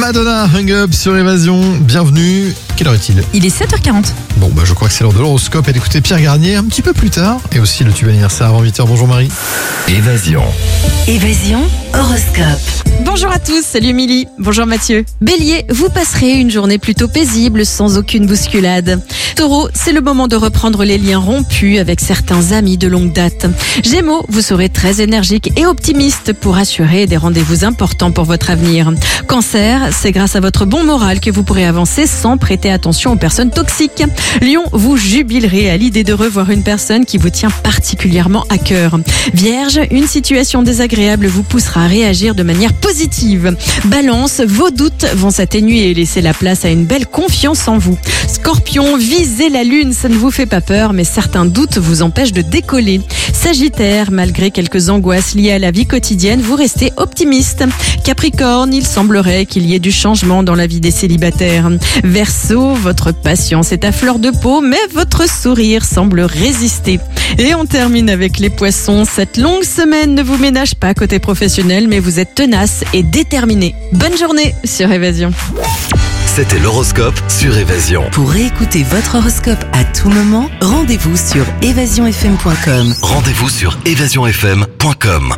Madonna, Hung Up sur Évasion. Bienvenue. Quelle heure est-il ? Il est sept heures quarante. Bon, bah je crois que c'est l'heure de l'horoscope et d'écouter Pierre Garnier un petit peu plus tard. Et aussi le tube anniversaire avant huit heures. Bonjour Marie. Évasion. Évasion, horoscope. Bonjour à tous, salut Émilie. Bonjour Mathieu. Bélier, vous passerez une journée plutôt paisible sans aucune bousculade. Taureau, c'est le moment de reprendre les liens rompus avec certains amis de longue date. Gémeaux, vous serez très énergique et optimiste pour assurer des rendez-vous importants pour votre avenir. Cancer, c'est grâce à votre bon moral que vous pourrez avancer sans prêter attention aux personnes toxiques. Lion, vous jubilerez à l'idée de revoir une personne qui vous tient particulièrement à cœur. Vierge, une situation désagréable vous poussera à réagir de manière positive. Balance, vos doutes vont s'atténuer et laisser la place à une belle confiance en vous. Scorpion, visez la lune, ça ne vous fait pas peur, mais certains doutes vous empêchent de décoller. Sagittaire, malgré quelques angoisses liées à la vie quotidienne, vous restez optimiste. Capricorne, il semblerait qu'il y ait du changement dans la vie des célibataires. Verseau, votre patience est à fleur de peau, mais votre sourire semble résister. Et on termine avec les poissons. Cette longue semaine ne vous ménage pas côté professionnel, mais vous êtes tenace et déterminé. Bonne journée sur Évasion. C'était l'horoscope sur Évasion. Pour réécouter votre horoscope à tout moment, rendez-vous sur évasion f m point com. Rendez-vous sur évasion f m point com.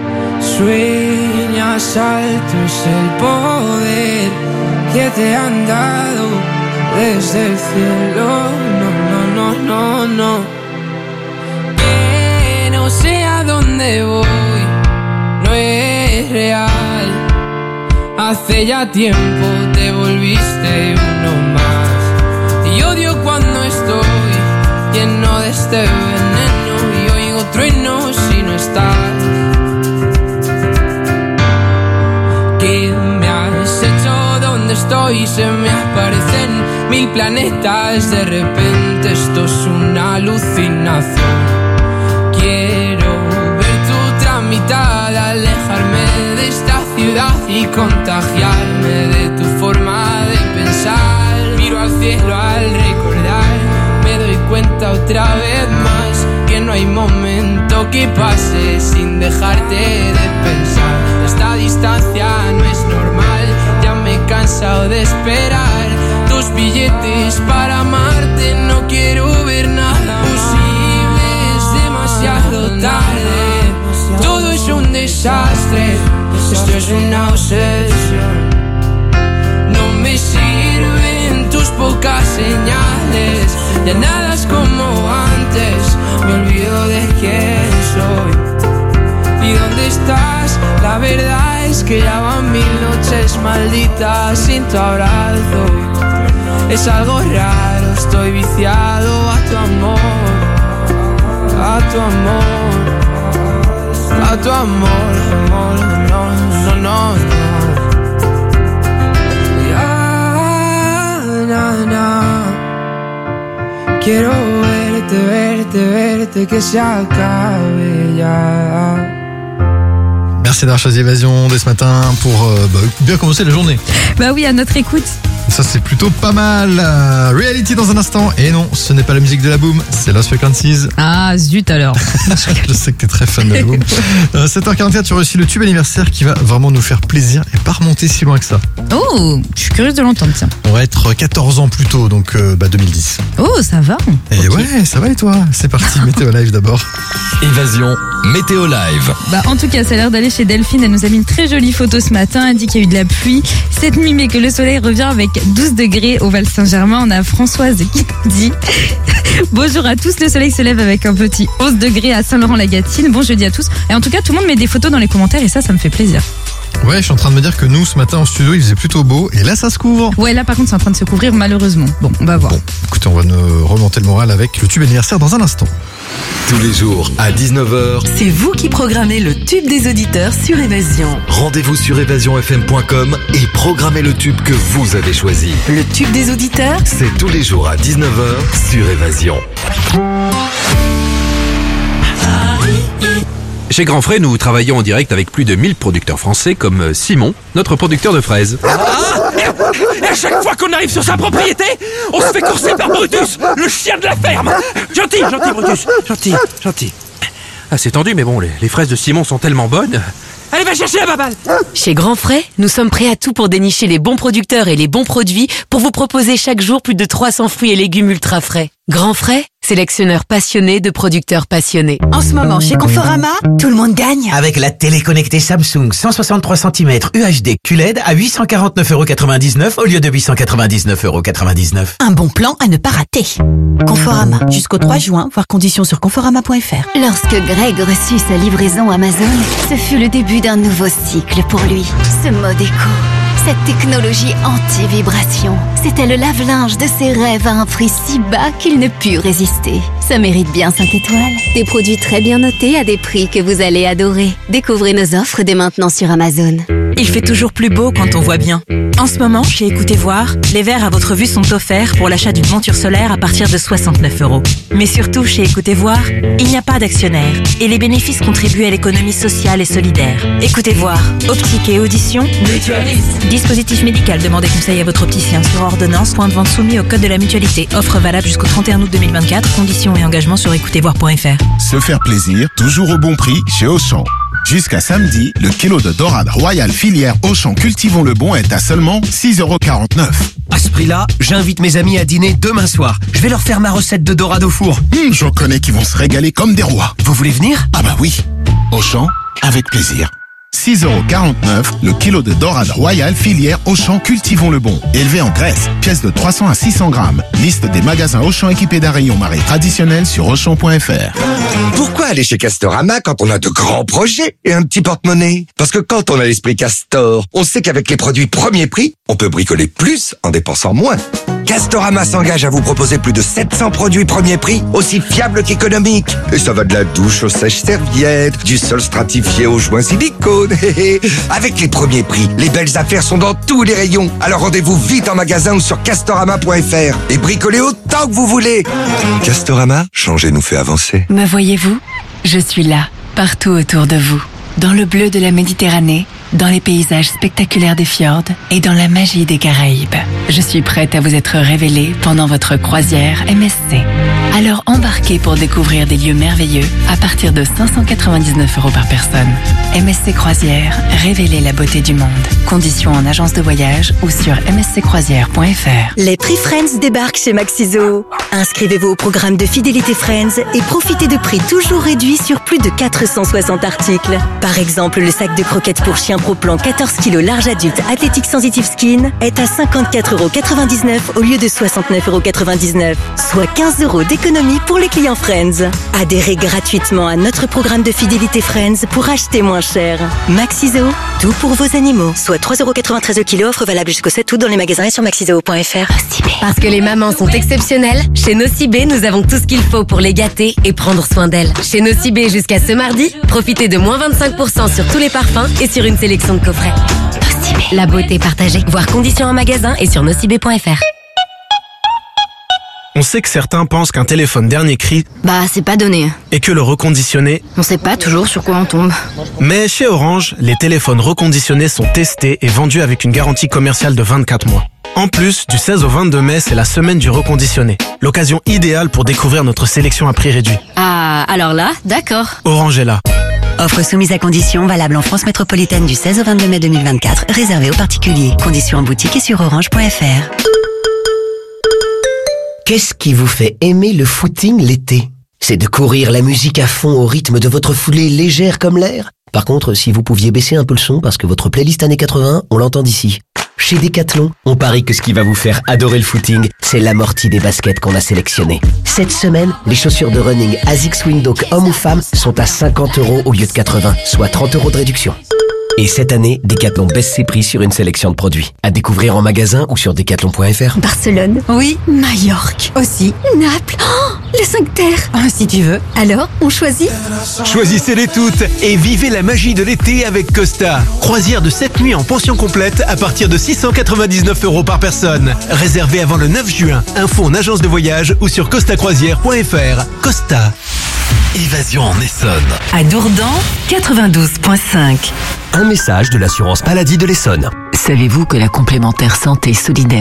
Sueñas alto es el poder que te han dado desde el cielo. No, no, no, no, no. Que no sé a dónde voy, no es real. Hace ya tiempo te volviste uno más. Y odio cuando estoy lleno de este veneno y oigo truenos si no estás. ¿Qué me has hecho? ¿Dónde estoy? Se me aparecen mil planetas. De repente esto es una alucinación. Quiero ver tu tramitada, alejarme de esta ciudad y contagiarme de tu forma de pensar. Miro al cielo al recordar, me doy cuenta otra vez más que no hay momento que pase sin dejarte de pensar. Esta distancia no es normal, ya me he cansado de esperar tus billetes para amarte. No quiero ver nada posible, es demasiado tarde. Todo es un desastre, esto es una obsesión. No me sirven tus pocas señales, ya nada es como antes, me olvido de quién soy. ¿Y dónde estás? La verdad es que ya van mil noches malditas sin tu abrazo. Es algo raro, estoy viciado a tu amor, a tu amor. A tu amor, amor, no, no, no, no. Ya, na, na. Quiero verte, verte, verte, que se acabe ya. Merci d'avoir choisi Évasion dès ce matin pour euh, bah, bien commencer la journée. Bah oui, à notre écoute. Ça c'est plutôt pas mal. Euh, Reality dans un instant. Et non, ce n'est pas la musique de la Boom, c'est Lost Frequencies. Ah zut alors. Je sais que t'es très fan de la Boom. euh, sept heures quarante-quatre, tu as reçu le tube anniversaire qui va vraiment nous faire plaisir et pas remonter si loin que ça. Oh, je suis curieuse de l'entendre, tiens. On va être quatorze ans plus tôt, donc euh, bah deux mille dix. Oh, ça va. Et okay. Ouais, ça va et toi? C'est parti, Météo Live d'abord. Évasion, Météo Live. Bah en tout cas, ça a l'air d'aller chez Delphine. Elle nous a mis une très jolie photo ce matin. Elle dit qu'il y a eu de la pluie cette nuit, mais que le soleil revient avec douze degrés au Val-Saint-Germain. On a Françoise qui dit bonjour à tous, le soleil se lève avec un petit onze degrés à Saint-Laurent-la-Gâtine. Bon jeudi à tous. Et en tout cas, tout le monde met des photos dans les commentaires et ça, ça me fait plaisir. Ouais, je suis en train de me dire que nous, ce matin en studio, il faisait plutôt beau et là, ça se couvre. Ouais, là par contre, c'est en train de se couvrir malheureusement. Bon, on va voir. Bon, écoutez, on va nous remonter le moral avec le tube anniversaire dans un instant. Tous les jours à dix-neuf heures, c'est vous qui programmez le tube des auditeurs sur Évasion. Rendez-vous sur évasion f m point com et programmez le tube que vous avez choisi. Le tube des auditeurs, c'est tous les jours à dix-neuf heures sur Évasion. Chez Grand Frais, nous travaillons en direct avec plus de mille producteurs français comme Simon, notre producteur de fraises. Ah, et à chaque fois qu'on arrive sur sa propriété, on se fait courser par Brutus, le chien de la ferme. Gentil, gentil Brutus, gentil, gentil. Ah, c'est tendu, mais bon, les, les fraises de Simon sont tellement bonnes. Allez, va chercher la baballe. Chez Grand Frais, nous sommes prêts à tout pour dénicher les bons producteurs et les bons produits pour vous proposer chaque jour plus de trois cents fruits et légumes ultra frais. Grand Frais, sélectionneur passionné de producteurs passionnés. En ce moment, chez Conforama, tout le monde gagne. Avec la télé connectée Samsung cent soixante-trois centimètres U H D Q L E D à huit cent quarante-neuf euros quatre-vingt-dix-neuf au lieu de huit cent quatre-vingt-dix-neuf euros quatre-vingt-dix-neuf. Un bon plan à ne pas rater. Conforama, jusqu'au trois juin, voir conditions sur conforama point f r. Lorsque Greg reçut sa livraison Amazon, ce fut le début d'un nouveau cycle pour lui. Ce mode éco, cette technologie anti-vibration, c'était le lave-linge de ses rêves à un prix si bas qu'il ne put résister. Ça mérite bien cinq étoiles. Des produits très bien notés à des prix que vous allez adorer. Découvrez nos offres dès maintenant sur Amazon. Il fait toujours plus beau quand on voit bien. En ce moment, chez Écoutez Voir, les verres à votre vue sont offerts pour l'achat d'une monture solaire à partir de soixante-neuf euros. Mais surtout, chez Écoutez Voir, il n'y a pas d'actionnaire et les bénéfices contribuent à l'économie sociale et solidaire. Écoutez Voir, optique et audition, mutualiste. Dispositif médical, demandez conseil à votre opticien sur ordonnance, point de vente soumis au code de la mutualité. Offre valable jusqu'au trente et un août deux mille vingt-quatre, conditions et engagements sur écoutez voir point f r. Se faire plaisir, toujours au bon prix chez Auchan. Jusqu'à samedi, le kilo de dorade royale filière Auchan Cultivons le Bon est à seulement six euros quarante-neuf. À ce prix-là, j'invite mes amis à dîner demain soir. Je vais leur faire ma recette de dorade au four. Hum, j'en connais qui vont se régaler comme des rois. Vous voulez venir? Ah bah oui. Auchan, avec plaisir. six euros quarante-neuf, le kilo de dorade royale filière Auchan Cultivons le Bon. Élevé en Grèce, pièce de trois cents à six cents grammes. Liste des magasins Auchan équipés d'un rayon marée traditionnel sur auchan point f r. Pourquoi aller chez Castorama quand on a de grands projets et un petit porte-monnaie? Parce que quand on a l'esprit Castor, on sait qu'avec les produits premier prix, on peut bricoler plus en dépensant moins. Castorama s'engage à vous proposer plus de sept cents produits premier prix, aussi fiables qu'économiques. Et ça va de la douche aux sèches-serviettes, du sol stratifié aux joints silicone. Avec les premiers prix, les belles affaires sont dans tous les rayons. Alors rendez-vous vite en magasin ou sur castorama point f r et bricolez autant que vous voulez. Castorama, changer nous fait avancer. Me voyez-vous? Je suis là, partout autour de vous. Dans le bleu de la Méditerranée, dans les paysages spectaculaires des fjords et dans la magie des Caraïbes. Je suis prête à vous être révélée pendant votre croisière M S C. Alors embarquez pour découvrir des lieux merveilleux à partir de cinq cent quatre-vingt-dix-neuf euros par personne. M S C Croisière, révélez la beauté du monde. Conditions en agence de voyage ou sur m s c croisière point f r. Les prix Friends débarquent chez Maxiso. Inscrivez-vous au programme de fidélité Friends et profitez de prix toujours réduits sur plus de quatre cent soixante articles. Par exemple, le sac de croquettes pour chien Pro Plan quatorze kilos large adulte Athletic Sensitive Skin est à cinquante-quatre euros quatre-vingt-dix-neuf au lieu de soixante-neuf euros quatre-vingt-dix-neuf, soit quinze euros d'économie pour les clients Friends. Adhérez gratuitement à notre programme de fidélité Friends pour acheter moins cher. Maxiso, tout pour vos animaux, soit trois euros quatre-vingt-treize au kilo, offre valable jusqu'au sept août dans les magasins et sur maxiso point f r. Parce que les mamans sont exceptionnelles, chez Nocibé, nous avons tout ce qu'il faut pour les gâter et prendre soin d'elles. Chez Nocibé, jusqu'à ce mardi, profitez de moins vingt-cinq pour cent sur tous les parfums et sur une sélection de coffrets. Nocibé. La beauté partagée. Voir conditions en magasin et sur nocibé point f r. On sait que certains pensent qu'un téléphone dernier cri, bah c'est pas donné, et que le reconditionné, on sait pas toujours sur quoi on tombe. Mais chez Orange, les téléphones reconditionnés sont testés et vendus avec une garantie commerciale de vingt-quatre mois. En plus, du seize au vingt-deux mai, c'est la semaine du reconditionné. L'occasion idéale pour découvrir notre sélection à prix réduit. Ah, alors là, d'accord. Orange est là. Offre soumise à conditions, valable en France métropolitaine du seize au vingt-deux mai deux mille vingt-quatre, réservée aux particuliers. Conditions en boutique et sur orange point f r. Qu'est-ce qui vous fait aimer le footing l'été? C'est de courir la musique à fond au rythme de votre foulée légère comme l'air? Par contre, si vous pouviez baisser un peu le son parce que votre playlist années quatre-vingts, on l'entend d'ici. Chez Decathlon, on parie que ce qui va vous faire adorer le footing, c'est l'amorti des baskets qu'on a sélectionnées. Cette semaine, les chaussures de running Asics Windhoek hommes ou femmes sont à cinquante euros au lieu de quatre-vingts, soit trente euros de réduction. Et cette année, Decathlon baisse ses prix sur une sélection de produits. À découvrir en magasin ou sur decathlon point f r. Barcelone. Oui. Majorque. Aussi. Naples. Oh, les cinq terres. Ah, si tu veux. Alors, on choisit? Choisissez-les toutes et vivez la magie de l'été avec Costa. Croisière de sept nuits en pension complète à partir de six cent quatre-vingt-dix-neuf euros par personne. Réservé avant le neuf juin. Info en agence de voyage ou sur costa croisière point f r. Costa. Évasion en Essonne. À Dourdan, quatre-vingt-douze virgule cinq. Un message de l'assurance maladie de l'Essonne. Savez-vous que la complémentaire santé solidaire existe ?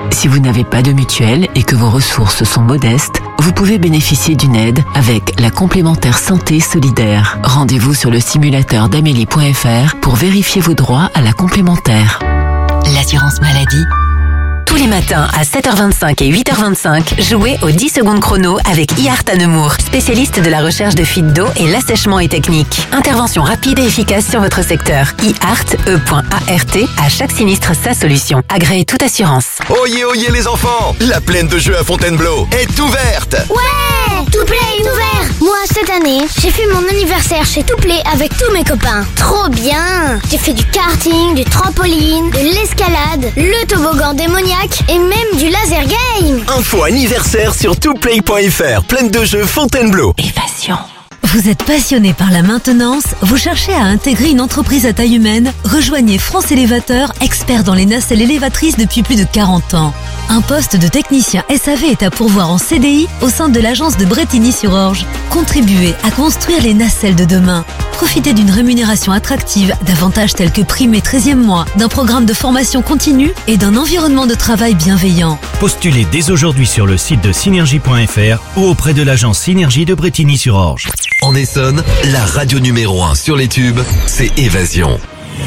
Si vous n'avez pas de mutuelle et que vos ressources sont modestes, vous pouvez bénéficier d'une aide avec la complémentaire santé solidaire. Rendez-vous sur le simulateur d'amélie point f r pour vérifier vos droits à la complémentaire. L'assurance maladie. Tous les matins à sept heures vingt-cinq et huit heures vingt-cinq, jouez au dix secondes chrono avec I A R T à Nemours, spécialiste de la recherche de fuites d'eau et l'assèchement et technique. Intervention rapide et efficace sur votre secteur. I A R T E point A R T, à chaque sinistre sa solution. Agréez toute assurance. Oyez, oyez les enfants, la plaine de jeux à Fontainebleau est ouverte. Ouais, Touplay est ouvert. Moi, cette année, j'ai fait mon anniversaire chez Touplay avec tous mes copains. Trop bien. J'ai fait du karting, du trampoline, de l'escalade, le toboggan démoniaque et même du laser game. Info anniversaire sur touplay point f r, plaine de jeux Fontainebleau. Évasion. Vous êtes passionné par la maintenance? Vous cherchez à intégrer une entreprise à taille humaine? Rejoignez France Élévateur, expert dans les nacelles élévatrices depuis plus de quarante ans. Un poste de technicien S A V est à pourvoir en C D I au sein de l'agence de Brétigny-sur-Orge. Contribuez à construire les nacelles de demain. Profitez d'une rémunération attractive, d'avantages tels que prime et treizième mois, d'un programme de formation continue et d'un environnement de travail bienveillant. Postulez dès aujourd'hui sur le site de synergie point f r ou auprès de l'agence Synergie de Brétigny-sur-Orge. En Essonne, la radio numéro un sur les tubes, c'est Évasion.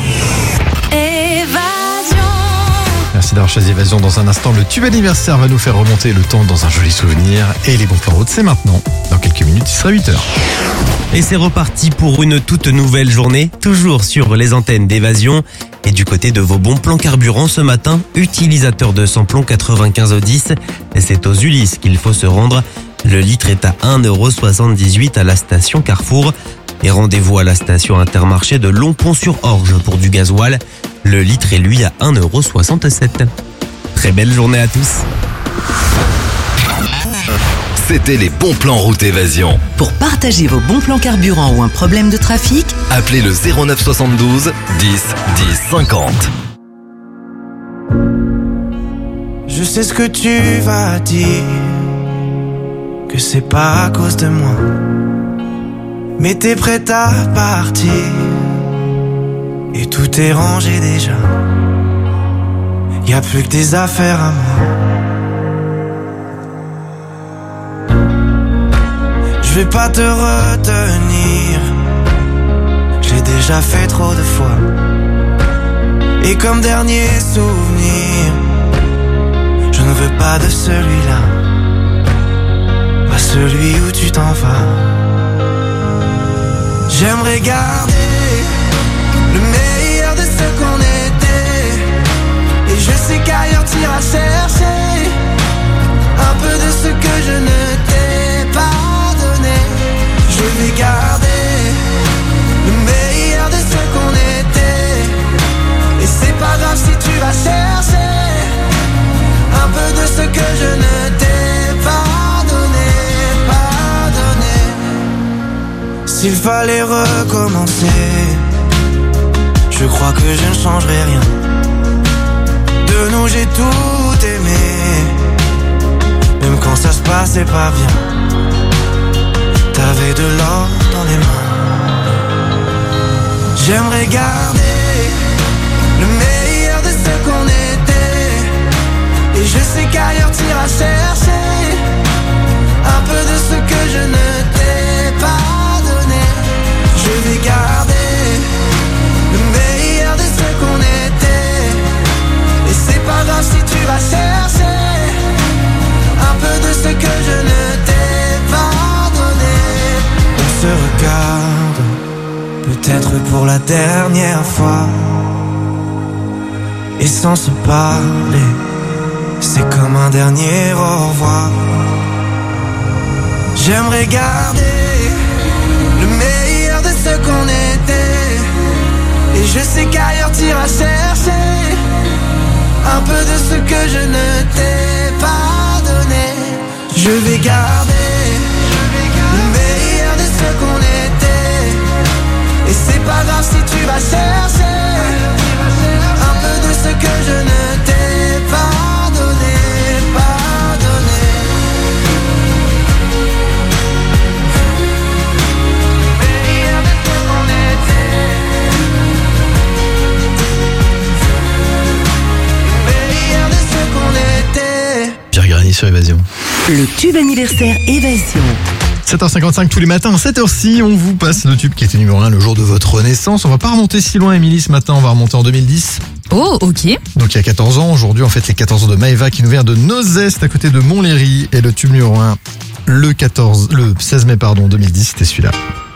Merci d'avoir choisi Évasion. Dans un instant, le tube anniversaire va nous faire remonter le temps dans un joli souvenir. Et les bons plans route, c'est maintenant. Dans quelques minutes, il sera huit heures. Et c'est reparti pour une toute nouvelle journée, toujours sur les antennes d'Évasion. Et du côté de vos bons plans carburant ce matin, utilisateur de samplon quatre-vingt-quinze au dix, c'est aux Ulysses qu'il faut se rendre. Le litre est à un euro soixante-dix-huit à la station Carrefour. Et rendez-vous à la station Intermarché de Longpont-sur-Orge pour du gasoil. Le litre est lui à un euro soixante-sept. Très belle journée à tous. C'était les bons plans route Évasion. Pour partager vos bons plans carburant ou un problème de trafic, appelez le zéro neuf soixante-douze dix dix cinquante. Je sais ce que tu vas dire, que c'est pas à cause de moi, mais t'es prête à partir et tout est rangé déjà. Y a plus que des affaires à moi. Je vais pas te retenir, j'ai déjà fait trop de fois. Et comme dernier souvenir, je ne veux pas de celui-là, pas celui où tu t'en vas. J'aimerais garder le meilleur de ce qu'on était, et je sais qu'ailleurs t'iras chercher un peu de ce que je ne t'ai pas donné. Je vais garder le meilleur de ce qu'on était, et c'est pas grave si tu vas chercher un peu de ce que je ne t'ai pas donné, pas donné. S'il fallait recommencer, je crois que je ne changerai rien. De nous j'ai tout aimé, même quand ça se passait pas bien. T'avais de l'or dans les mains. J'aimerais garder le meilleur de ce qu'on était, et je sais qu'ailleurs t'iras chercher un peu de ce que je ne t'ai pas donné. Je vais garder le meilleur de ce qu'on était, et c'est pas grave si tu vas chercher un peu de ce que je ne t'ai pas donné. On se regarde, peut-être pour la dernière fois, et sans se parler, c'est comme un dernier au revoir. J'aimerais garder le meilleur de ce qu'on était, et je sais qu'ailleurs t'iras chercher un peu de ce que je ne t'ai pas donné. Je vais garder le meilleur de ce qu'on était, et c'est pas grave si tu vas chercher un peu de ce que je ne t'ai pas donné, pas donné. Meilleur de ce qu'on était, meilleur de ce qu'on était. sur Évasion. Le tube anniversaire Évasion. sept heures cinquante-cinq tous les matins, à cette heure-ci, on vous passe le tube qui était numéro un le jour de votre naissance. On va pas remonter si loin, Émilie, ce matin, on va remonter en deux mille dix. Oh, ok. Donc il y a quatorze ans, aujourd'hui on fête les quatorze ans de Maëva qui nous vient de Nozès, à côté de Montlhéry. Et le tube numéro un, le quatorze, le seize mai pardon, deux mille dix, c'était celui-là.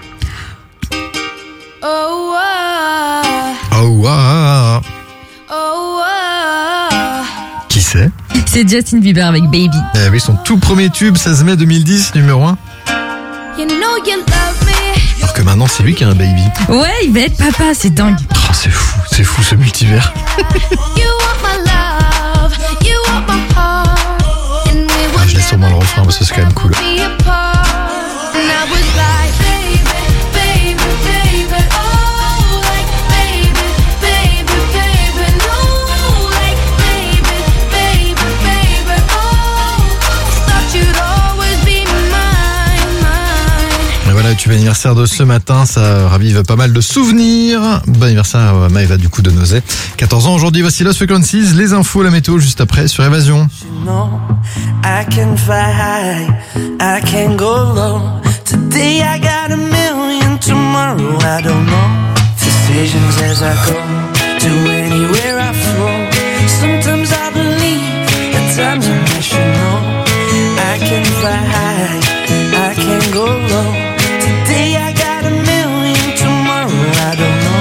Oh, ah, Oh, ah, ah. oh, ah. Qui c'est? C'est Justin Bieber avec Baby. Eh oui, son tout premier tube, seize mai deux mille dix, numéro un. You know you love me. Alors que maintenant c'est lui qui a un baby. Ouais, il va être papa, c'est dingue. Oh, c'est fou, c'est fou ce multivers. You want my love, you want my heart. And we Ah, je laisse sûrement le refrain parce que c'est quand même cool. be apart. And I was like, baby, baby, baby, oh, like, baby, baby, baby, no, like, baby, baby, baby, oh, thought you'd always be mine, mine. Et voilà, le tube anniversaire de ce matin, ça ravive pas mal de souvenirs. Bon anniversaire à Maëva du coup de Nozay. quatorze ans aujourd'hui, voici Lost Frequencies, les infos, la météo juste après sur Évasion. No, I can fly high, I can go low. Today I got a million, tomorrow I don't know. Decisions as I go, to anywhere I flow. Sometimes I believe, at times I wish you know. I can fly high, I can go low. Today I got a million, tomorrow I don't know.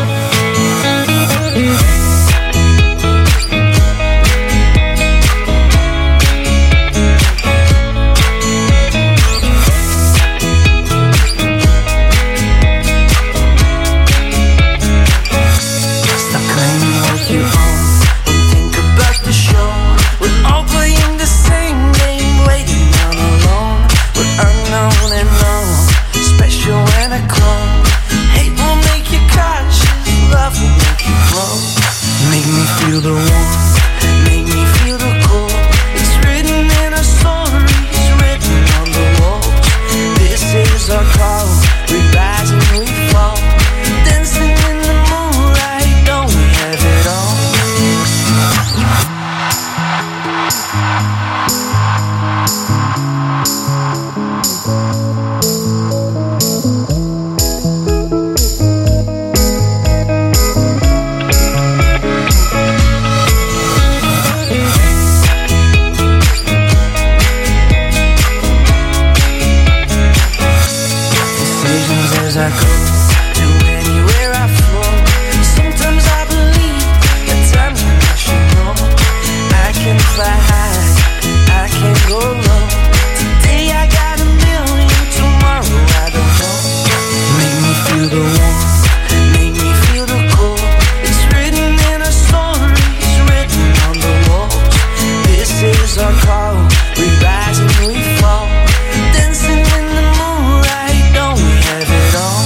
Stop claiming what you own and think about the show. We're all playing the same game, waiting down alone. We're unknown and known, special and a clone. Hate will make you cautious, love will make you grow. Make me feel the warmth, make me feel the cold. It's written in our stories, written on the walls. This is our call, we rise and we fall. Dancing in the moonlight, don't we have it all? Decisions as I go, to anywhere I flow. Sometimes I believe, at times I wish you know. I can fly high, I can go low. Today I got a million, tomorrow I don't know. Make me feel the warmth, make me feel the cold. It's written in our stories, written on the walls. This is our call, we rise and we fall. Dancing in the moonlight, don't we have it all?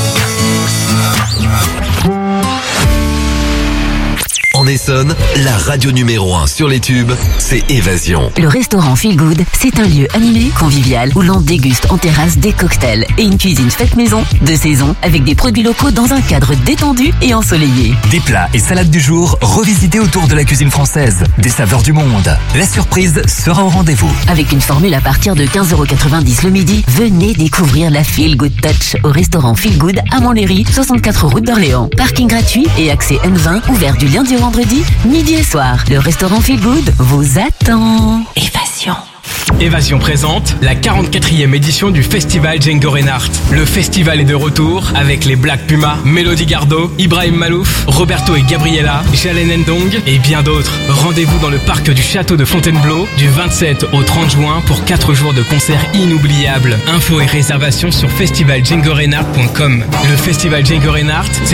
En Essonne, la radio numéro un sur les tubes, c'est Évasion. Le restaurant Feel Good, c'est un lieu animé, convivial, où l'on déguste en terrasse des cocktails et une cuisine faite maison, de saison, avec des produits locaux dans un cadre détendu et ensoleillé. Des plats et salades du jour revisités autour de la cuisine française. Des saveurs du monde. La surprise sera au rendez-vous. Avec une formule à partir de quinze euros quatre-vingt-dix le midi, venez découvrir la Feel Good Touch au restaurant Feel Good à Montlhéry, soixante-quatre route d'Orléans. Parking gratuit et accès N vingt, ouvert du lundi au vendredi, midi et soir. Le restaurant Feel Good vous attend. Évasion. Évasion présente la quarante-quatrième édition du festival Django Reinhardt. Le festival est de retour avec les Black Pumas, Mélodie Gardot, Ibrahim Malouf, Roberto et Gabriella, Jalen Ndong et bien d'autres. Rendez-vous dans le parc du château de Fontainebleau du vingt-sept au trente juin pour quatre jours de concerts inoubliables. Infos et réservations sur festival django reinhardt point com. Le festival Django Reinhardt, c'est